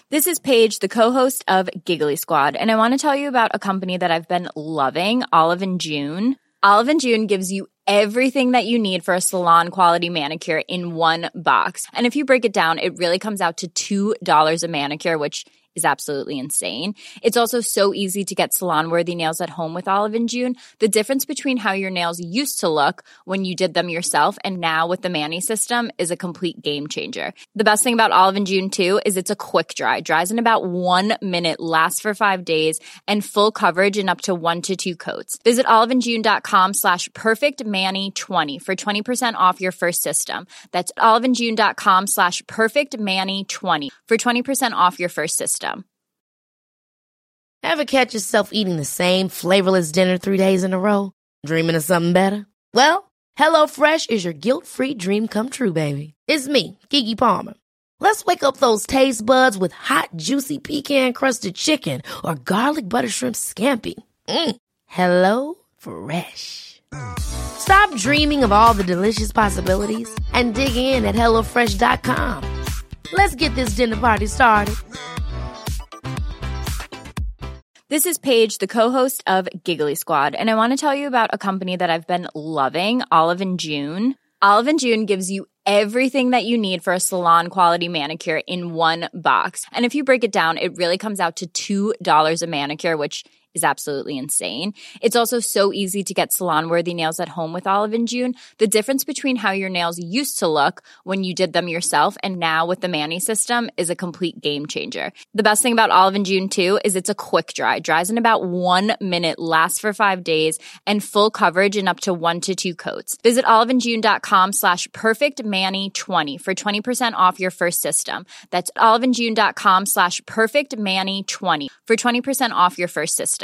This is Paige, the co-host of Giggly Squad, and I want to tell you about a company that I've been loving, Olive & June. Olive & June gives you everything that you need for a salon-quality manicure in one box. And if you break it down, it really comes out to $2 a manicure, which is absolutely insane. It's also so easy to get salon-worthy nails at home with Olive & June. The difference between how your nails used to look when you did them yourself and now with the Mani system is a complete game changer. The best thing about Olive & June, too, is it's a quick dry. Dries in about 1 minute, lasts for 5 days, and full coverage in up to 1 to 2 coats. Visit oliveandjune.com/perfectmani20 for 20% off your first system. That's oliveandjune.com/perfectmani20 for 20% off your first system. Ever catch yourself eating the same flavorless dinner 3 days in a row? Dreaming of something better? Well, HelloFresh is your guilt-free dream come true, baby. It's me, Keke Palmer. Let's wake up those taste buds with hot, juicy pecan-crusted chicken or garlic butter shrimp scampi. HelloFresh. Stop dreaming of all the delicious possibilities and dig in at HelloFresh.com. Let's get this dinner party started. This is Paige, the co-host of Giggly Squad, and I want to tell you about a company that I've been loving, Olive & June. Olive & June gives you everything that you need for a salon-quality manicure in one box. And if you break it down, it really comes out to $2 a manicure, which is absolutely insane. It's also so easy to get salon-worthy nails at home with Olive & June. The difference between how your nails used to look when you did them yourself and now with the Mani system is a complete game changer. The best thing about Olive & June, too, is it's a quick dry. Dries in about 1 minute, lasts for 5 days, and full coverage in up to 1 to 2 coats. Visit oliveandjune.com/perfectmani20 for 20% off your first system. That's oliveandjune.com/perfectmani20 for 20% off your first system.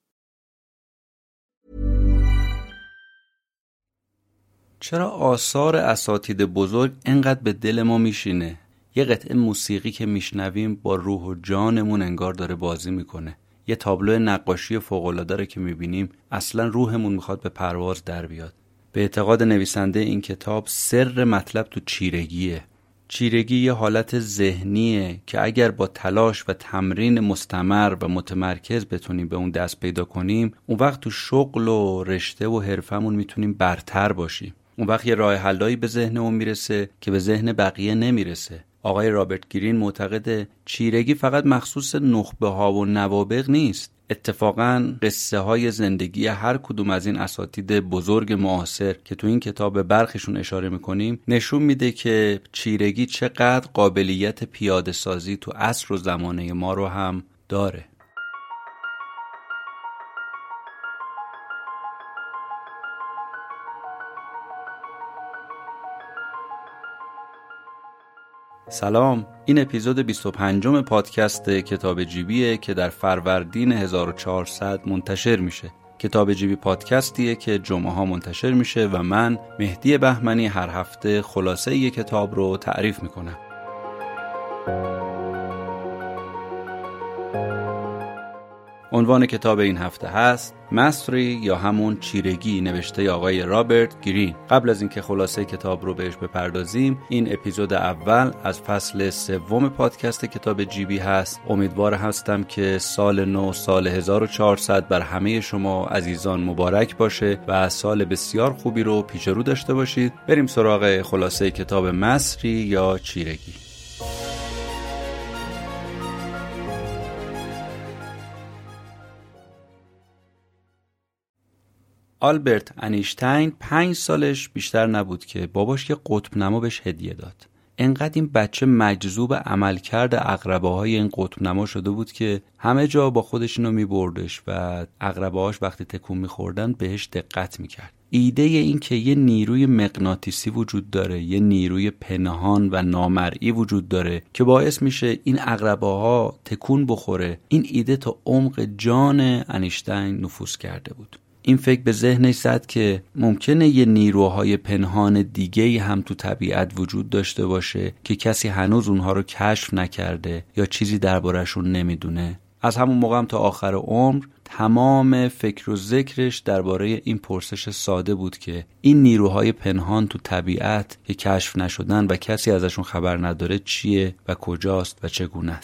چرا آثار اساتید بزرگ انقدر به دل ما میشینه؟ یه قطعه موسیقی که میشنویم با روح و جانمون انگار داره بازی میکنه. یه تابلو نقاشی فوق‌العاده رو که میبینیم اصلا روحمون میخواد به پرواز در بیاد. به اعتقاد نویسنده این کتاب سر مطلب تو چیرگیه. چیرگی یه حالت ذهنیه که اگر با تلاش و تمرین مستمر و متمرکز بتونیم به اون دست پیدا کنیم، اون وقت تو شغل و رشته و حرفمون میتونیم برتر باشیم. اون وقت یه راه حلایی به ذهنمون میرسه که به ذهن بقیه نمیرسه. آقای رابرت گرین معتقده چیرگی فقط مخصوص نخبه ها و نوابغ نیست. اتفاقاً قصه های زندگی هر کدوم از این اساتید بزرگ معاصر که تو این کتاب به برخیشون اشاره میکنیم نشون میده که چیرگی چقدر قابلیت پیاده سازی تو عصر و زمانه ما رو هم داره. سلام، این اپیزود 25 پادکست کتاب جیبیه که در فروردین 1400 منتشر میشه. کتاب جیبی پادکستیه که جمعه ها منتشر میشه و من مهدی بهمنی هر هفته خلاصه یک کتاب رو تعریف میکنم. عنوان کتاب این هفته هست مستری یا همون چیرگی، نوشته آقای رابرت گرین. قبل از اینکه خلاصه کتاب رو بهش بپردازیم، این اپیزود اول از فصل 3 پادکست کتاب جیبی هست. امیدوار هستم که سال نو، سال 1400 بر همه شما عزیزان مبارک باشه و سال بسیار خوبی رو پیش رو داشته باشید. بریم سراغ خلاصه کتاب مستری یا چیرگی. آلبرت انیشتین 5 سالش بیشتر نبود که باباش یه قطب نما بهش هدیه داد. انقدر این بچه مجذوب عملکرد عقربه‌های این قطب نما شده بود که همه جا با خودش اینو می‌بردش و عقربه‌هاش وقتی تکون می‌خوردن بهش دقت می‌کرد. ایده این که یه نیروی مغناطیسی وجود داره، یه نیروی پنهان و نامرئی وجود داره که باعث میشه این عقربه‌ها تکون بخوره، این ایده تا عمق جان انیشتین نفوذ کرده بود. این فکر به ذهنش زد که ممکنه یه نیروهای پنهان دیگه‌ای هم تو طبیعت وجود داشته باشه که کسی هنوز اونها رو کشف نکرده یا چیزی درباره‌شون نمیدونه. از همون موقع هم تا آخر عمر تمام فکر و ذکرش درباره این پرسش ساده بود که این نیروهای پنهان تو طبیعت که کشف نشدن و کسی ازشون خبر نداره چیه و کجاست و چگونه است.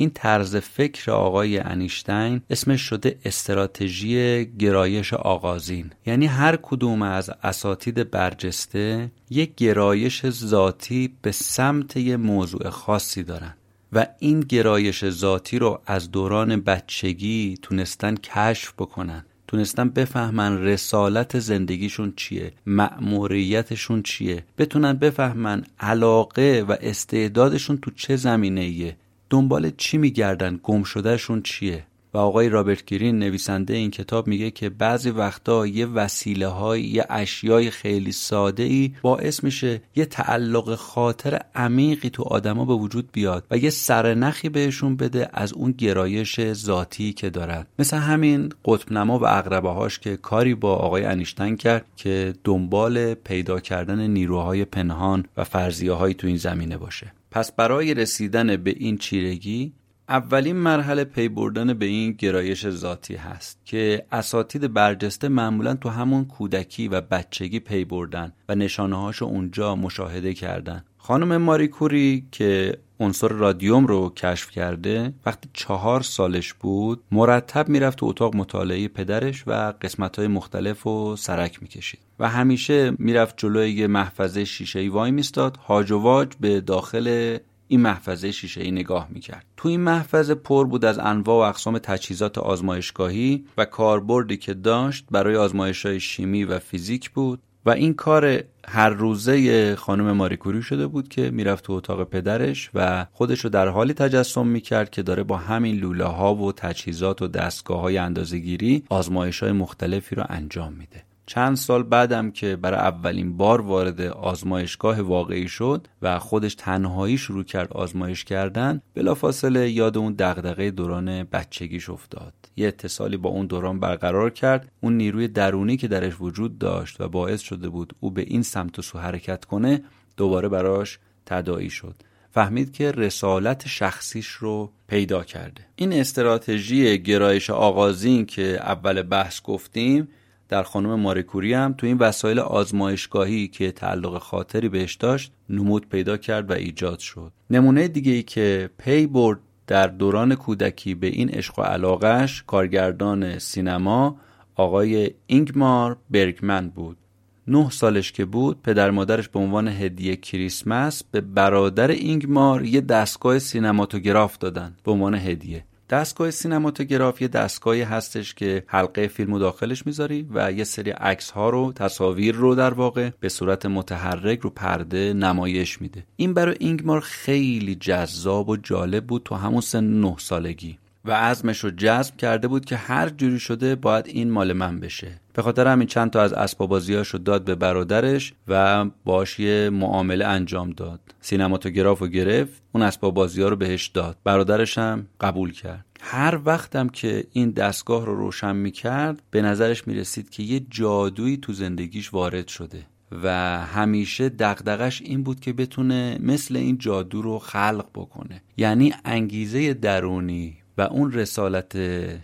این طرز فکر آقای انیشتین اسمش شده استراتژی گرایش آغازین. یعنی هر کدوم از اساتید برجسته یک گرایش ذاتی به سمت یه موضوع خاصی دارن و این گرایش ذاتی رو از دوران بچگی تونستن کشف بکنن، تونستن بفهمن رسالت زندگیشون چیه، مأموریتشون چیه، بتونن بفهمن علاقه و استعدادشون تو چه زمینه‌ایه، دنبال چی میگردن، گم شدهشون چیه. و آقای رابرت گرین نویسنده این کتاب میگه که بعضی وقتا یه وسیله‌های، یه اشیای خیلی ساده‌ای باعث میشه یه تعلق خاطر عمیقی تو آدما به وجود بیاد و یه سرنخی بهشون بده از اون گرایش ذاتی که دارن. مثل همین قطب نما و عقربه‌هاش که کاری با آقای انیشتین کرد که دنبال پیدا کردن نیروهای پنهان و فرضیه‌هایی تو این زمینه باشه. پس برای رسیدن به این چیرگی اولین مرحله پی بردن به این گرایش ذاتی هست که اساتید برجسته معمولاً تو همون کودکی و بچگی پی بردن و نشانه‌هاشو اونجا مشاهده کردن. خانم ماری کوری که عنصر رادیوم رو کشف کرده وقتی 4 سالش بود مرتب میرفت تو اتاق مطالعه پدرش و قسمت‌های مختلف رو سرک میکشید و همیشه میرفت جلوی یه محفظه شیشه‌ای وای میستاد، هاج و واج به داخل این محفظه شیشه‌ای نگاه میکرد. تو این محفظه پر بود از انواع و اقسام تجهیزات آزمایشگاهی و کاربردی که داشت برای آزمایش‌های شیمی و فیزیک بود و این کار هر روزه خانم ماری کوری شده بود که میرفت تو اتاق پدرش و خودشو در حالی تجسم میکرد که داره با همین لوله‌ها و تجهیزات و دستگاه‌های اندازه‌گیری آزمایش‌های مختلفی رو انجام میده. چند سال بعدم که برای اولین بار وارد آزمایشگاه واقعی شد و خودش تنهایی شروع کرد آزمایش کردن، بلافاصله یاد اون دغدغه دوران بچگیش افتاد. یه اتصالی با اون دوران برقرار کرد، اون نیروی درونی که درش وجود داشت و باعث شده بود او به این سمت و سو حرکت کنه دوباره براش تداعی شد. فهمید که رسالت شخصیش رو پیدا کرده. این استراتژی گرایش آغازین که اول بحث گفتیم در خانم ماری کوری هم تو این وسایل آزمایشگاهی که تعلق خاطری بهش داشت نمود پیدا کرد و ایجاد شد. نمونه دیگه‌ای که پی برد در دوران کودکی به این عشق و علاقش کارگردان سینما آقای اینگمار برگمن بود. 9 سالش که بود پدر مادرش به عنوان هدیه کریسمس به برادر اینگمار یه دستگاه سینماتوگراف دادن به عنوان هدیه. دستگاه سینماتوگراف یه دستگاهی هستش که حلقه فیلمو داخلش میذاری و یه سری عکس‌ها رو، تصاویر رو در واقع به صورت متحرک رو پرده نمایش میده. این برای اینگمار خیلی جذاب و جالب بود تو همون سن 9 سالگی و عزمش رو جذب کرده بود که هر جوری شده باید این مال من بشه. به خاطر همین چند تا از اسباب بازیاشو داد به برادرش و باهاش یه معامله انجام داد. سینماتوگرافو گرفت، اون اسباب بازی‌ها رو بهش داد. برادرش هم قبول کرد. هر وقتم که این دستگاه رو روشن می‌کرد به نظرش می‌رسید که یه جادویی تو زندگیش وارد شده و همیشه دغدغش این بود که بتونه مثل این جادو رو خلق بکنه. یعنی انگیزه درونی و اون رسالت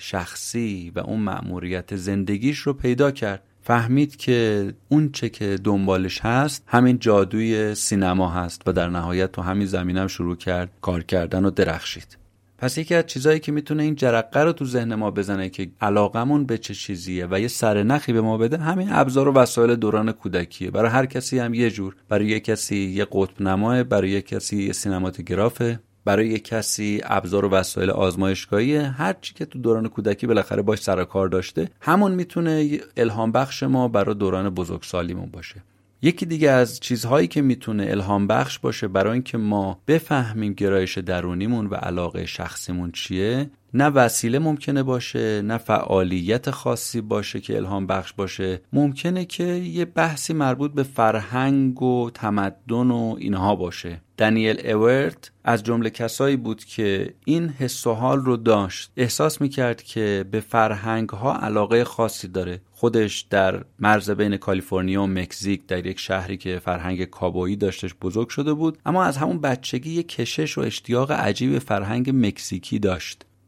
شخصی و اون مأموریت زندگیش رو پیدا کرد. فهمید که اون چه که دنبالش هست همین جادوی سینما هست و در نهایت تو همین زمینه هم شروع کرد کار کردن و درخشید. پس یکی از چیزایی که میتونه این جرقه رو تو ذهن ما بزنه که علاقمون به چه چیزیه و یه سرنخی به ما بده همین ابزار و وسایل دوران کودکیه. برای هر کسی هم یه جور، برای یک کسی یه قطب نماه، برای یک کسی یه سینماتوگرافه، برای یک کسی ابزار و وسایل آزمایشگاهی. هر چی که تو دوران کودکی بالاخره باش سر کار داشته همون میتونه الهام بخش ما برای دوران بزرگسالیمون باشه. یکی دیگه از چیزهایی که میتونه الهام بخش باشه برای اینکه ما بفهمیم گرایش درونیمون و علاقه شخصیمون چیه، نه وسیله ممکنه باشه، نه فعالیت خاصی باشه که الهام بخش باشه. ممکنه که یه بحثی مربوط به فرهنگ و تمدن و اینها باشه. دانیل اورت از جمله کسایی بود که این حس و حال رو داشت. احساس میکرد که به فرهنگ ها علاقه خاصی داره. خودش در مرز بین کالیفرنیا و مکزیک در یک شهری که فرهنگ کابویی داشتش بزرگ شده بود، اما از همون بچگی یک کشش و اشتیاق عجیب فرهنگ مکزیکی داشت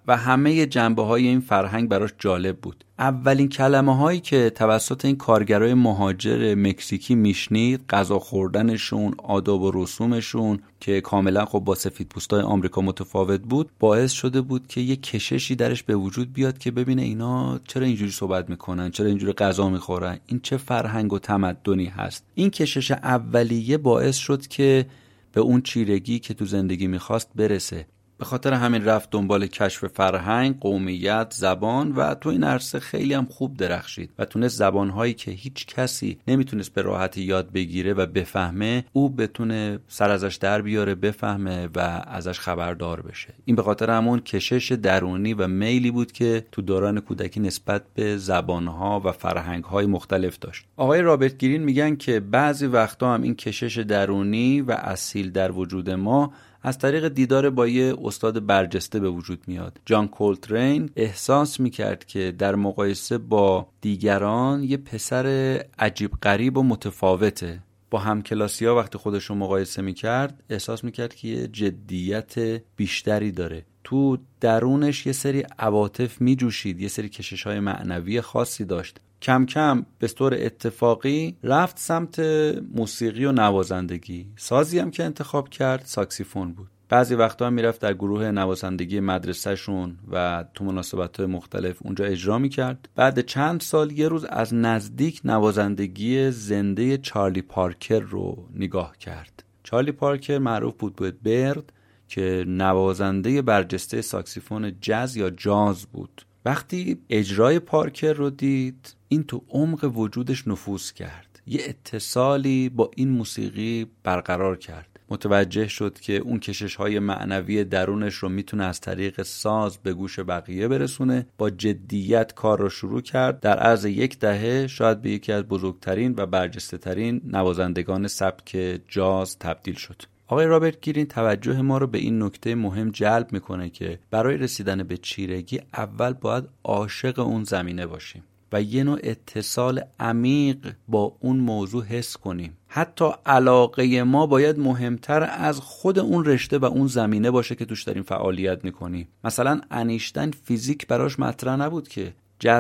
و همه جنبه‌های این فرهنگ براش جالب بود. اولین کلمه‌هایی که توسط این کارگرای مهاجر مکزیکی میشنید، غذا خوردنشون، آداب و رسومشون که کاملا خب با سفیدپوستای آمریکا متفاوت بود، باعث شده بود که یه کششی درش به وجود بیاد که ببینه اینا چرا اینجوری صحبت میکنن، چرا اینجوری غذا میخورن، این چه فرهنگ و تمدنی هست. این کشش اولیه باعث شد که به اون چیرگی که تو زندگی میخواست برسه. به خاطر همین رفت دنبال کشف فرهنگ، قومیت، زبان و تو این عرصه خیلی هم خوب درخشید و تونست زبانهایی که هیچ کسی نمیتونست به راحتی یاد بگیره و بفهمه، او بتونه سر ازش در بیاره، بفهمه و ازش خبردار بشه. این به خاطر همون کشش درونی و میلی بود که تو دوران کودکی نسبت به زبانها و فرهنگهای مختلف داشت. آقای رابرت گرین میگن که بعضی وقتا هم این کشش درونی و اصیل در وجود ما از طریق دیدار با یه استاد برجسته به وجود میاد. جان کولترین احساس میکرد که در مقایسه با دیگران یه پسر عجیب غریب و متفاوته. با همکلاسی‌ها وقتی خودش رو مقایسه میکرد احساس میکرد که یه جدیت بیشتری داره. تو درونش یه سری عواطف میجوشید، یه سری کشش‌های معنوی خاصی داشت. کم کم به طور اتفاقی رفت سمت موسیقی و نوازندگی. سازی هم که انتخاب کرد ساکسیفون بود. بعضی وقتا هم میرفت در گروه نوازندگی مدرسه‌شون و تو مناسبت‌های مختلف اونجا اجرا میکرد. بعد چند سال یه روز از نزدیک نوازندگی زنده چارلی پارکر رو نگاه کرد. چارلی پارکر معروف بود به برد که نوازنده برجسته ساکسیفون جاز یا جاز بود. وقتی اجرای پارکر رو دید، این تو عمق وجودش نفوذ کرد. یه اتصالی با این موسیقی برقرار کرد. متوجه شد که اون کشش‌های معنوی درونش رو میتونه از طریق ساز به گوش بقیه برسونه. با جدیت کار رو شروع کرد. در عرض 10 دهه شاید به یکی از بزرگترین و برجسته ترین نوازندگان سبک جاز تبدیل شد. آقای رابرت گرین توجه ما رو به این نکته مهم جلب میکنه که برای رسیدن به چیرگی اول باید عاشق اون زمینه باشیم و یه نوع اتصال عمیق با اون موضوع حس کنیم. حتی علاقه ما باید مهمتر از خود اون رشته و اون زمینه باشه که توش داریم فعالیت میکنیم. مثلا انیشتین فیزیک براش مطرح نبود که،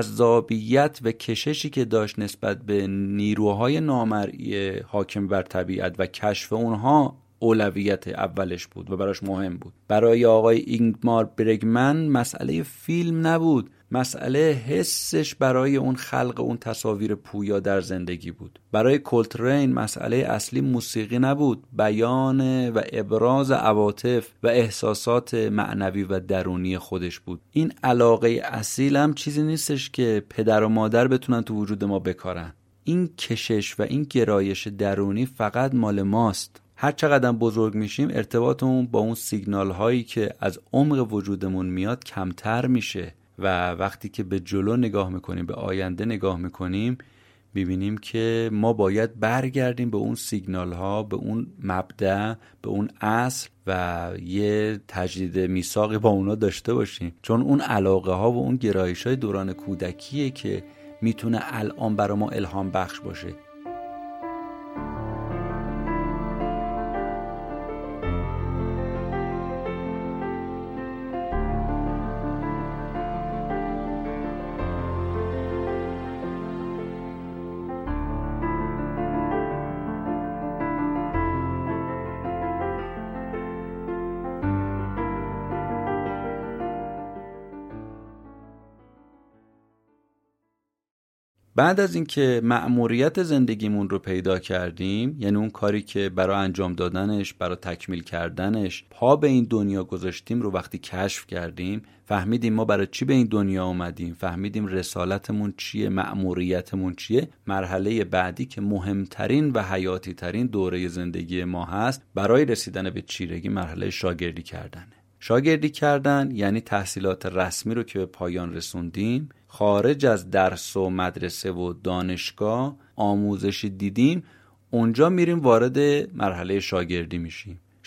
جذابیت و کششی که داشت نسبت به نیروهای نامرئی حاکم بر طبیعت و کشف اونها اولویت اولش بود و براش مهم بود. برای آقای اینگمار برگمن مسئله فیلم نبود، مسئله حسش برای اون خلق اون تصاویر پویا در زندگی بود. برای کولترین مسئله اصلی موسیقی نبود، بیان و ابراز عواطف و احساسات معنوی و درونی خودش بود. این علاقه اصیل هم چیزی نیستش که پدر و مادر بتونن تو وجود ما بکارن. این کشش و این گرایش درونی فقط مال ماست. هر چقدر بزرگ میشیم ارتباطمون با اون سیگنال هایی که از عمق وجودمون میاد کمتر میشه و وقتی که به جلو نگاه میکنیم، به آینده نگاه میکنیم، ببینیم که ما باید برگردیم به اون سیگنال ها، به اون مبدأ، به اون اصل و یه تجدید میثاقی با اونا داشته باشیم، چون اون علاقه ها و اون گرایش های دوران کودکیه که میتونه الان برای ما الهام بخش باشه. بعد از اینکه مأموریت زندگیمون رو پیدا کردیم، یعنی اون کاری که برای انجام دادنش، برای تکمیل کردنش پا به این دنیا گذاشتیم رو وقتی کشف کردیم، فهمیدیم ما برای چی به این دنیا اومدیم، فهمیدیم رسالتمون چیه، مأموریتمون چیه، مرحله بعدی که مهمترین و حیاتی ترین دوره زندگی ما هست برای رسیدن به چیرگی، مرحله شاگردی کردنه. شاگردی کردن یعنی تحصیلات رسمی رو که به پایان رسوندیم، خارج از درس و مدرسه و دانشگاه آموزشی دیدیم، اونجا میریم وارد مرحله شاگردی میشیم.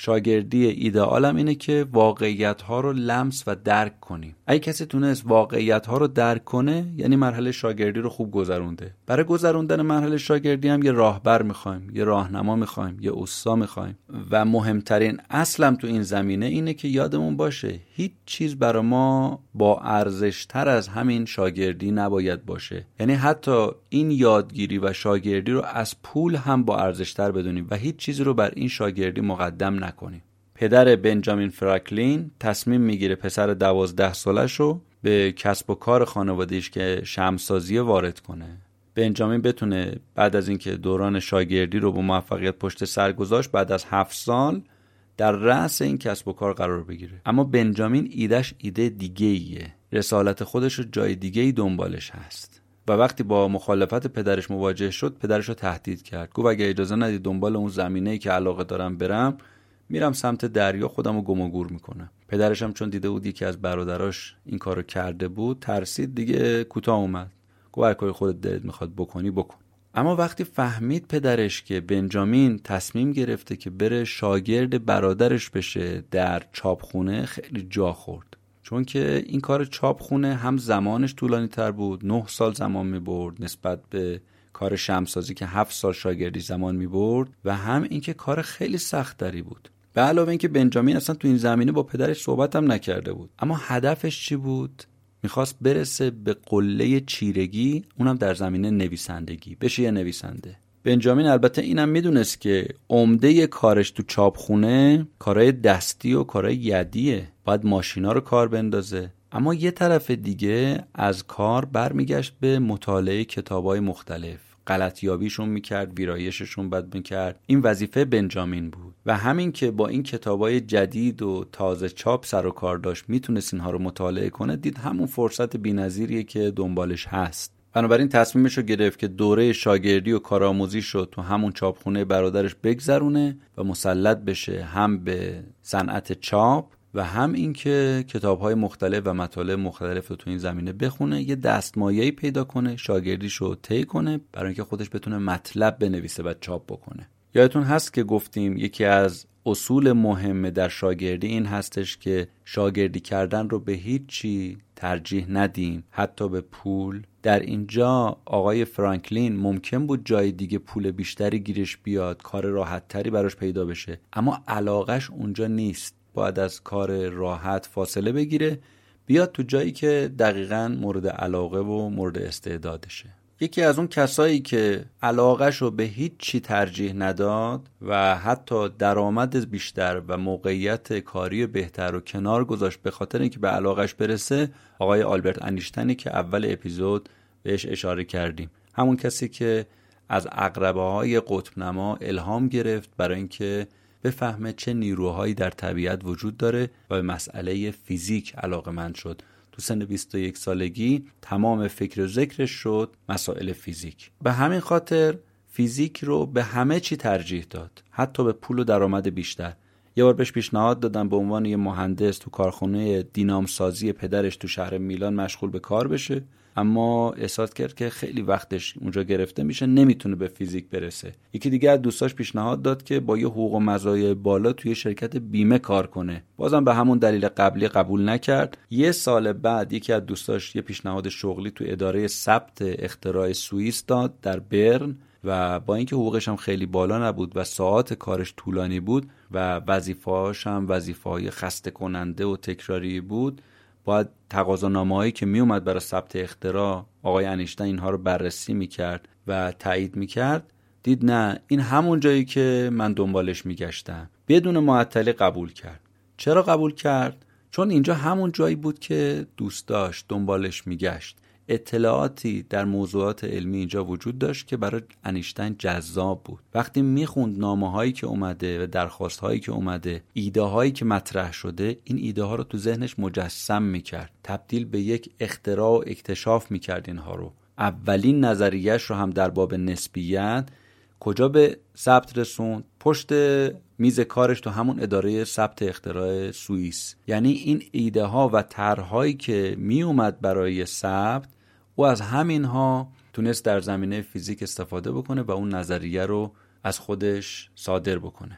شاگردی ایدئالم اینه که واقعیت‌ها رو لمس و درک کنیم. اگه کسی تونست واقعیت‌ها رو درک کنه، یعنی مرحله شاگردی رو خوب گذرونده. برای گذروندن مرحله شاگردی هم یه راهبر می‌خوایم، یه راهنما می‌خوایم، یه استا می‌خوایم. و مهمترین اصلم تو این زمینه اینه که یادمون باشه هیچ چیز برای ما با ارزش‌تر از همین شاگردی نباید باشه. یعنی حتی این یادگیری و شاگردی رو از پول هم با ارزش‌تر بدونیم و هیچ چیزی رو بر این شاگردی مقدم نکنیم. پدر بنجامین فرانکلین تصمیم میگیره پسر 12 سالش رو به کسب و کار خانواده‌اش که شمعسازی وارد کنه. بنجامین بتونه بعد از اینکه دوران شاگردی رو با موفقیت پشت سر گذاشت، بعد از 7 سال در رأس این کسب و کار قرار بگیره. اما بنجامین ایدهش ایده دیگه‌ایه. رسالت خودش رو جای دیگه‌ای دنبالش هست. و وقتی با مخالفت پدرش مواجه شد، پدرش رو تهدید کرد. گفت اگه اجازه ندید دنبال اون زمینه‌ای که علاقه دارم برم، میرم سمت دریا خودم رو گم و گور میکنم. پدرش هم چون دیده بود یکی از برادراش این کارو کرده بود، ترسید، دیگه کوتاه اومد. گفت هر کاری خودت دلت میخواد بکنی بکن. اما وقتی فهمید پدرش که بنجامین تصمیم گرفته که بره شاگرد برادرش بشه در چاپخونه، خیلی جا خورد. چون که این کار چاپخونه هم زمانش طولانی تر بود، 9 سال زمان میبرد نسبت به کار شمعسازی که 7 سال شاگردی زمان میبرد، و هم اینکه کار خیلی سخت تری بود. به علاوه اینکه بنجامین اصلا تو این زمینه با پدرش صحبت هم نکرده بود. اما هدفش چی بود؟ میخواست برسه به قله چیرگی، اونم در زمینه نویسندگی، بشه یه نویسنده. بنجامین البته اینم میدونست که عمده کارش تو چاپخونه کارهای دستی و کارهای یدیه، باید ماشینا رو کار بندازه. اما یه طرف دیگه از کار برمیگشت به مطالعه کتابای مختلف، غلطیابیشون میکرد، ویرایششون بد میکرد. این وظیفه بنجامین بود و همین که با این کتابای جدید و تازه چاپ سر و کار داشت، میتونست اینها رو مطالعه کنه، دید همون فرصت بی‌نظیریه که دنبالش هست. بنابراین تصمیمش رو گرفت که دوره شاگردی و کارآموزیش رو تو همون چاپخونه برادرش بگذرونه و مسلط بشه هم به صنعت چاپ و هم اینکه کتاب‌های مختلف و مطالب مختلف رو تو این زمینه بخونه، یه دستمایه‌ای پیدا کنه، شاگردیشو طی کنه برای اینکه خودش بتونه مطلب بنویسه و چاپ بکنه. یادتون هست که گفتیم یکی از اصول مهم در شاگردی این هستش که شاگردی کردن رو به هیچ چی ترجیح ندیم، حتی به پول. در اینجا آقای فرانکلین ممکن بود جای دیگه پول بیشتری گیرش بیاد، کار راحت تری براش پیدا بشه، اما علاقش اونجا نیست. باید از کار راحت فاصله بگیره، بیاد تو جایی که دقیقاً مورد علاقه و مورد استعدادشه. یکی از اون کسایی که علاقه‌ش رو به هیچ چی ترجیح نداد و حتی درآمد بیشتر و موقعیت کاری بهتر رو کنار گذاشت به خاطر اینکه به علاقه‌اش برسه، آقای آلبرت انیشتینی که اول اپیزود بهش اشاره کردیم. همون کسی که از عقربه‌های قطب‌نما الهام گرفت برای اینکه بفهمه چه نیروهایی در طبیعت وجود داره و به مسئله فیزیک علاقه‌مند شد. تو سن 21 سالگی تمام فکر و ذکرش شد مسائل فیزیک. به همین خاطر فیزیک رو به همه چی ترجیح داد، حتی به پول و درآمد بیشتر. یه بار بهش پیشنهاد دادن به عنوان یه مهندس تو کارخونه دینامسازی پدرش تو شهر میلان مشغول به کار بشه، اما احساس کرد که خیلی وقتش اونجا گرفته میشه، نمیتونه به فیزیک برسه. یکی دیگه از دوستاش پیشنهاد داد که با یه حقوق و مزایای بالا توی شرکت بیمه کار کنه، بازم به همون دلیل قبلی قبول نکرد. یه سال بعد یکی از دوستاش یه پیشنهاد شغلی تو اداره ثبت اختراع سوئیس داد در برن و با اینکه حقوقش هم خیلی بالا نبود و ساعات کارش طولانی بود و وظیفه‌هاش هم وظیفه‌های خسته کننده و تکراری بود، باید تقاضانامه‌هایی که می اومد برای ثبت اختراع آقای انیشتین اینها رو بررسی میکرد و تایید میکرد. دید نه، این همون جایی که من دنبالش میگشتم. بدون معطلی قبول کرد. چرا قبول کرد؟ چون اینجا همون جایی بود که دوست داشت، دنبالش میگشت. اطلاعاتی در موضوعات علمی اینجا وجود داشت که برای انیشتین جذاب بود. وقتی میخوند نامه‌هایی که اومده و درخواست‌هایی که اومده، ایده‌هایی که مطرح شده، این ایده‌ها رو تو ذهنش مجسم میکرد، تبدیل به یک اختراع و اکتشاف میکرد اینها رو. اولین نظریه‌اش رو هم در باب نسبیت کجا به ثبت رسوند؟ پشت میز کارش تو همون اداره ثبت اختراع سوئیس. یعنی این ایده ها و طرح‌هایی که می اومد برای ثبت، او از همینها تونست در زمینه فیزیک استفاده بکنه و اون نظریه رو از خودش صادر بکنه.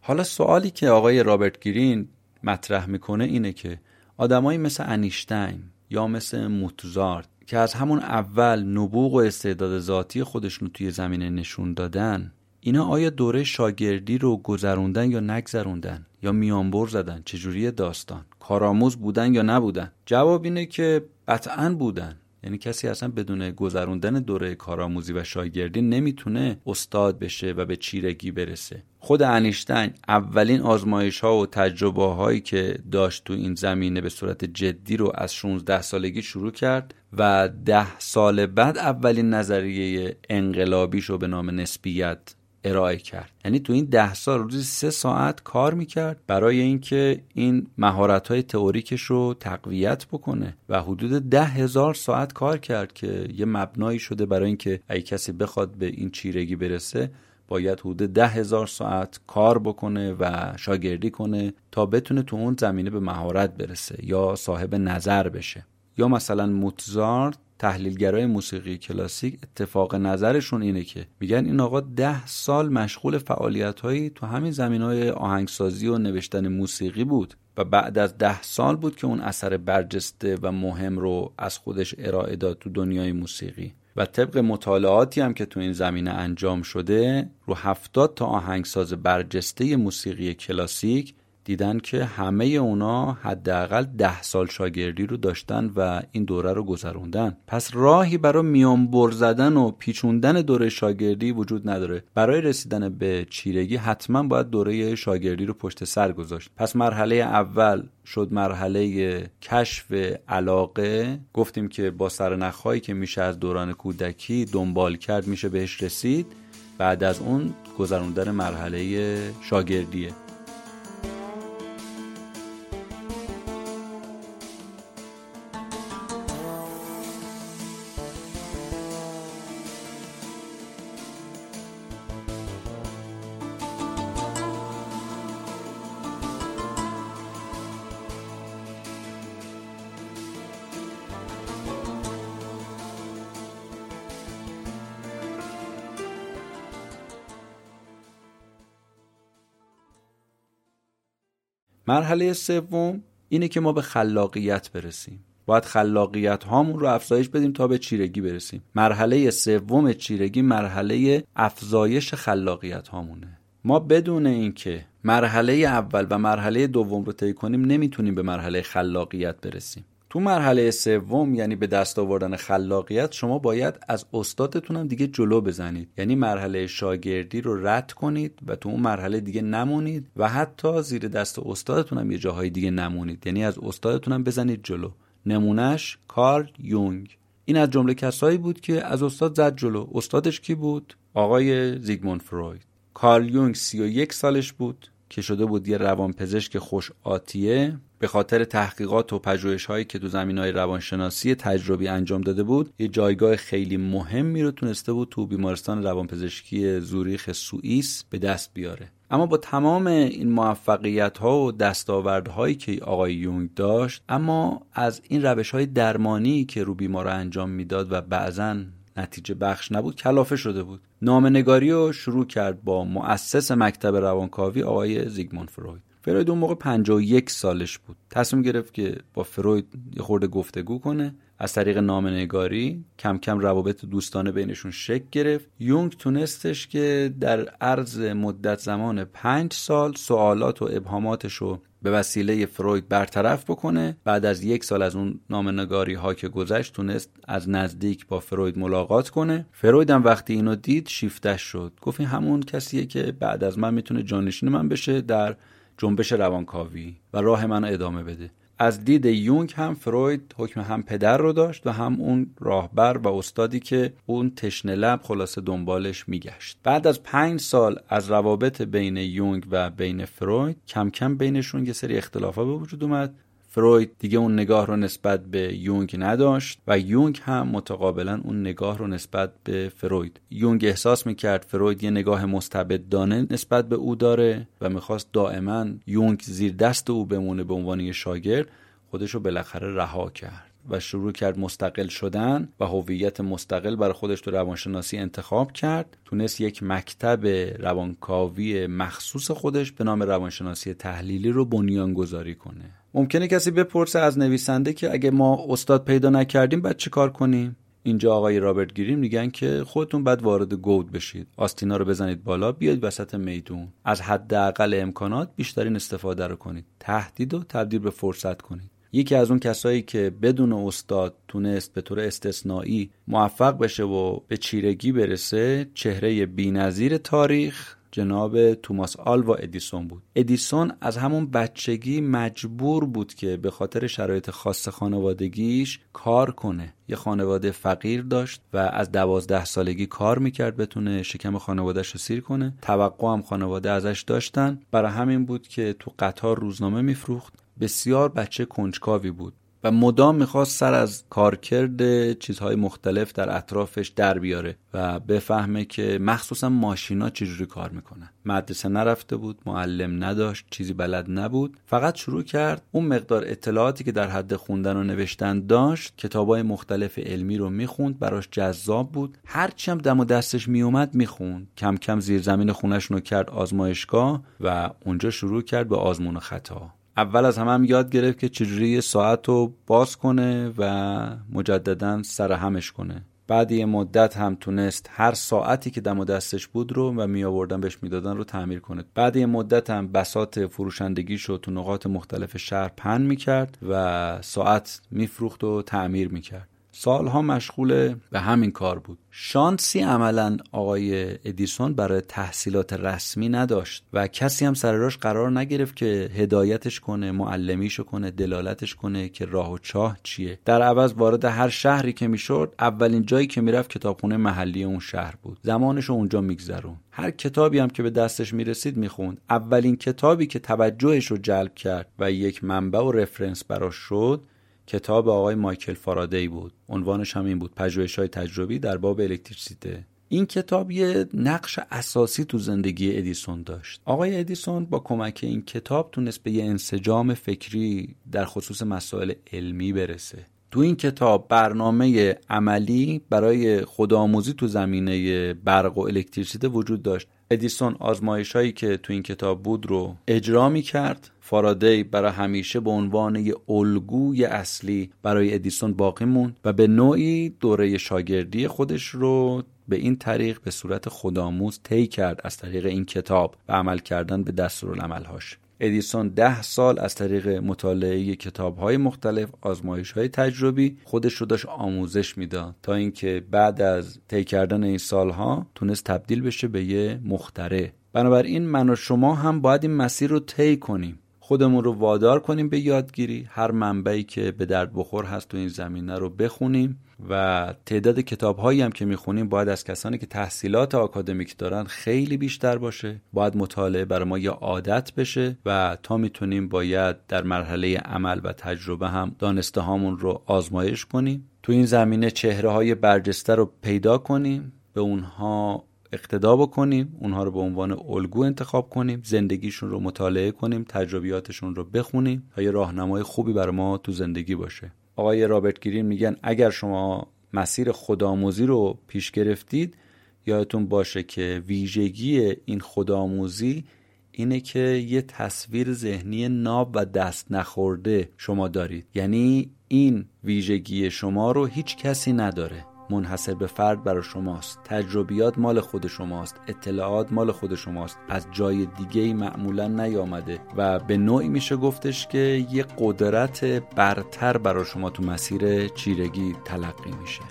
حالا سوالی که آقای رابرت گرین مطرح میکنه اینه که آدمایی مثل انیشتین یا مثل موتزارت که از همون اول نبوغ و استعداد ذاتی خودشون توی زمینه نشون دادن، اینا آیا دوره شاگردی رو گذروندن یا نگذروندن یا میانبر زدن؟ چجوری داستان؟ کارآموز بودن یا نبودن؟ جواب اینه که قطعاً بودن. یعنی کسی اصلا بدون گذروندن دوره کارآموزی و شاگردی نمیتونه استاد بشه و به چیرگی برسه. خود انیشتین اولین آزمایش‌ها و تجربه‌هایی که داشت تو این زمینه به صورت جدی رو از 16 سالگی شروع کرد و 10 سال بعد اولین نظریه انقلابیشو به نام نسبیت ارائه کرد. یعنی تو این 10 سال روزی 3 ساعت کار میکرد برای اینکه این مهارت‌های تئوریکش رو تقویت بکنه و حدود 10,000 ساعت کار کرد که یه مبنایی شده برای اینکه اگه کسی بخواد به این چیرگی برسه باید حدود 10,000 ساعت کار بکنه و شاگردی کنه تا بتونه تو اون زمینه به مهارت برسه یا صاحب نظر بشه. یا مثلا موتزارت، تحلیلگرای موسیقی کلاسیک، اتفاق نظرشون اینه که میگن این آقا 10 سال مشغول فعالیت‌هایی تو همین زمینه‌های آهنگسازی و نوشتن موسیقی بود و بعد از 10 سال بود که اون اثر برجسته و مهم رو از خودش ارائه داد تو دنیای موسیقی. و طبق مطالعاتی هم که تو این زمینه انجام شده، رو 70 تا آهنگساز برجسته موسیقی کلاسیک دیدن که همه اونا حداقل 10 سال شاگردی رو داشتن و این دوره رو گذروندن. پس راهی برای میانبر زدن و پیچوندن دوره شاگردی وجود نداره. برای رسیدن به چیرگی حتما باید دوره شاگردی رو پشت سر گذاشت. پس مرحله اول شد مرحله کشف علاقه. گفتیم که با سرنخ‌هایی که میشه از دوران کودکی دنبال کرد میشه بهش رسید. بعد از اون گذروندن مرحله شاگردیه. مرحله سوم اینه که ما به خلاقیت برسیم. باید خلاقیت هامون رو افزایش بدیم تا به چیرگی برسیم. مرحله سوم چیرگی مرحله افزایش خلاقیت هامونه. ما بدون اینکه مرحله اول و مرحله دوم رو طی کنیم نمیتونیم به مرحله خلاقیت برسیم. تو مرحله سوم یعنی به دست آوردن خلاقیت، شما باید از استادتون هم دیگه جلو بزنید. یعنی مرحله شاگردی رو رد کنید و تو اون مرحله دیگه نمونید و حتی زیر دست استادتون هم یه جاهای دیگه نمونید. یعنی از استادتون هم بزنید جلو. نمونش کارل یونگ. این از جمله کسایی بود که از استاد زد جلو. استادش کی بود؟ آقای زیگموند فروید. کارل یونگ 31 سالش بود که شده بود یه روانپزشک خوش آتیه. به خاطر تحقیقات و پژوهش‌هایی که تو زمینه‌های روانشناسی تجربی انجام داده بود، یه جایگاه خیلی مهمی رو تونسته بود تو بیمارستان روانپزشکی زوریخ سوئیس به دست بیاره. اما با تمام این موفقیت‌ها و دستاوردهایی که آقای یونگ داشت، اما از این روش‌های درمانی که رو بیمارا انجام میداد و بعضاً نتیجه بخش نبود کلافه شده بود. نامه‌نگاری رو شروع کرد با مؤسس مکتب روانکاوی آقای زیگموند فروید. فروید اون موقع 51 سالش بود. تصمیم گرفت که با فروید یه خورده گفتگو کنه. از طریق نامه‌نگاری کم کم روابط دوستانه بینشون شکل گرفت. یونگ تونستش که در عرض مدت زمان 5 سال سوالات و ابهاماتش رو به وسیله فروید برطرف بکنه. بعد از 1 سال از اون نامه‌نگاری ها که گذشت تونست از نزدیک با فروید ملاقات کنه. فروید هم وقتی اینو دید شیفتش شد. گفت این همون کسیه که بعد از من میتونه جانشین من بشه در جنبش روانکاوی و راه من ادامه بده. از دید یونگ هم فروید حکم هم پدر رو داشت و هم اون راهبر و استادی که اون تشنه لب خلاصه دنبالش میگشت. بعد از 5 سال از روابط بین یونگ و بین فروید کم کم بینشون یه سری اختلافات به وجود اومد. فروید دیگه اون نگاه رو نسبت به یونگ نداشت و یونگ هم متقابلا اون نگاه رو نسبت به فروید. یونگ احساس میکرد فروید یه نگاه مستبدانه نسبت به او داره و میخواست دائما یونگ زیر دست او بمونه به عنوان یه شاگرد. خودشو بالاخره رها کرد و شروع کرد مستقل شدن و هویت مستقل برای خودش تو روانشناسی انتخاب کرد. تونست یک مکتب روانکاوی مخصوص خودش به نام روانشناسی تحلیلی رو بنیانگذاری کنه. ممکنه کسی بپرسه از نویسنده که اگه ما استاد پیدا نکردیم بعد چه کار کنیم؟ اینجا آقای رابرت گرین میگن که خودتون بعد وارد گود بشید، آستینا رو بزنید بالا، بیاید وسط میدون، از حداقل امکانات بیشترین استفاده رو کنید، تهدید و تبدیل به فرصت کنید. یکی از اون کسایی که بدون استاد تونست به طور استثنایی موفق بشه و به چیرگی برسه، چهره بی‌نظیر تاریخ جناب توماس آلوا ادیسون بود. ادیسون از همون بچگی مجبور بود که به خاطر شرایط خاص خانوادگیش کار کنه. یه خانواده فقیر داشت و از 12 سالگی کار میکرد بتونه شکم خانوادهش رو سیر کنه. توقع هم خانواده ازش داشتن. برای همین بود که تو قطار روزنامه میفروخت. بسیار بچه کنجکاوی بود و مدام میخواست سر از کارکرد چیزهای مختلف در اطرافش در بیاره و بفهمه که مخصوصا ماشینا چجوری کار میکنن. مدرسه نرفته بود، معلم نداشت، چیزی بلد نبود. فقط شروع کرد اون مقدار اطلاعاتی که در حد خوندن و نوشتن داشت، کتابای مختلف علمی رو میخوند، براش جذاب بود. هرچی هم دم و دستش میومد میخوند. کم کم زیر زمین خونش رو کرد آزمایشگاه و اونجا شروع کرد به آزمون و خطا. اول از همه هم یاد گرفت که چجوری ساعت رو باز کنه و مجدداً سرهمش کنه. بعد یه مدت هم تونست هر ساعتی که دم و دستش بود رو و می آوردن بهش میدادن رو تعمیر کنه. بعد یه مدت هم بساط فروشندگیشو تو نقاط مختلف شهر پهن میکرد و ساعت میفروخت و تعمیر میکرد. سالها مشغول به همین کار بود. شانسی عملاً آقای ادیسون برای تحصیلات رسمی نداشت و کسی هم سر راهش قرار نگرفت که هدایتش کنه، معلمیشو کنه، دلالتش کنه که راه و چاه چیه. در عوض وارد هر شهری که میشد، اولین جایی که میرفت کتابخونه محلی اون شهر بود. زمانشو اونجا میگذرون. هر کتابی هم که به دستش میرسید میخوند. اولین کتابی که توجهش رو جلب کرد و یک منبع و رفرنس براش شد، کتاب آقای مایکل فارادی بود. عنوانش هم این بود: پژوهش‌های تجربی در باب الکتریسیته. این کتاب یه نقش اساسی تو زندگی ادیسون داشت. آقای ادیسون با کمک این کتاب تونست به یه انسجام فکری در خصوص مسائل علمی برسه. تو این کتاب برنامه عملی برای خودآموزی تو زمینه برق و الکتریسیته وجود داشت. ادیسون آزمایش‌هایی که تو این کتاب بود رو اجرا می‌کرد. فارادی برای همیشه به عنوان یه الگوی اصلی برای ادیسون باقی موند و به نوعی دوره شاگردی خودش رو به این طریق به صورت خودآموز طی کرد از طریق این کتاب و عمل کردن به دستورالعمل‌هاش. ادیسون 10 سال از طریق مطالعه کتاب‌های مختلف، آزمایش‌های تجربی خودش رو داشت آموزش میداد تا اینکه بعد از طی کردن این سالها تونست تبدیل بشه به یه مخترع. بنابراین من و شما هم باید این مسیر رو طی کنیم. خودمون رو وادار کنیم به یادگیری. هر منبعی که به درد بخور هست تو این زمینه رو بخونیم و تعداد کتاب‌هایی هم که می‌خونیم باید از کسانی که تحصیلات آکادمیک دارن خیلی بیشتر باشه. باید مطالعه برای ما یه عادت بشه و تا میتونیم باید در مرحله عمل و تجربه هم دانسته هامون رو آزمایش کنیم. تو این زمینه چهره‌های برجسته رو پیدا کنیم، به اونها اقتدا بکنیم، اونها رو به عنوان الگو انتخاب کنیم، زندگیشون رو مطالعه کنیم، تجربیاتشون رو بخونیم تا یه راهنمای خوبی برای ما تو زندگی باشه. آقای رابرت گرین میگن اگر شما مسیر خودآموزی رو پیش گرفتید، یادتون باشه که ویژگی این خودآموزی اینه که یه تصویر ذهنی ناب و دست نخورده شما دارید. یعنی این ویژگی شما رو هیچ کسی نداره. منحصر به فرد برای شماست. تجربیات مال خود شماست. اطلاعات مال خود شماست. از جای دیگه‌ای معمولا نیامده و به نوعی میشه گفتش که یه قدرت برتر برای شما تو مسیر چیرگی تلقی میشه.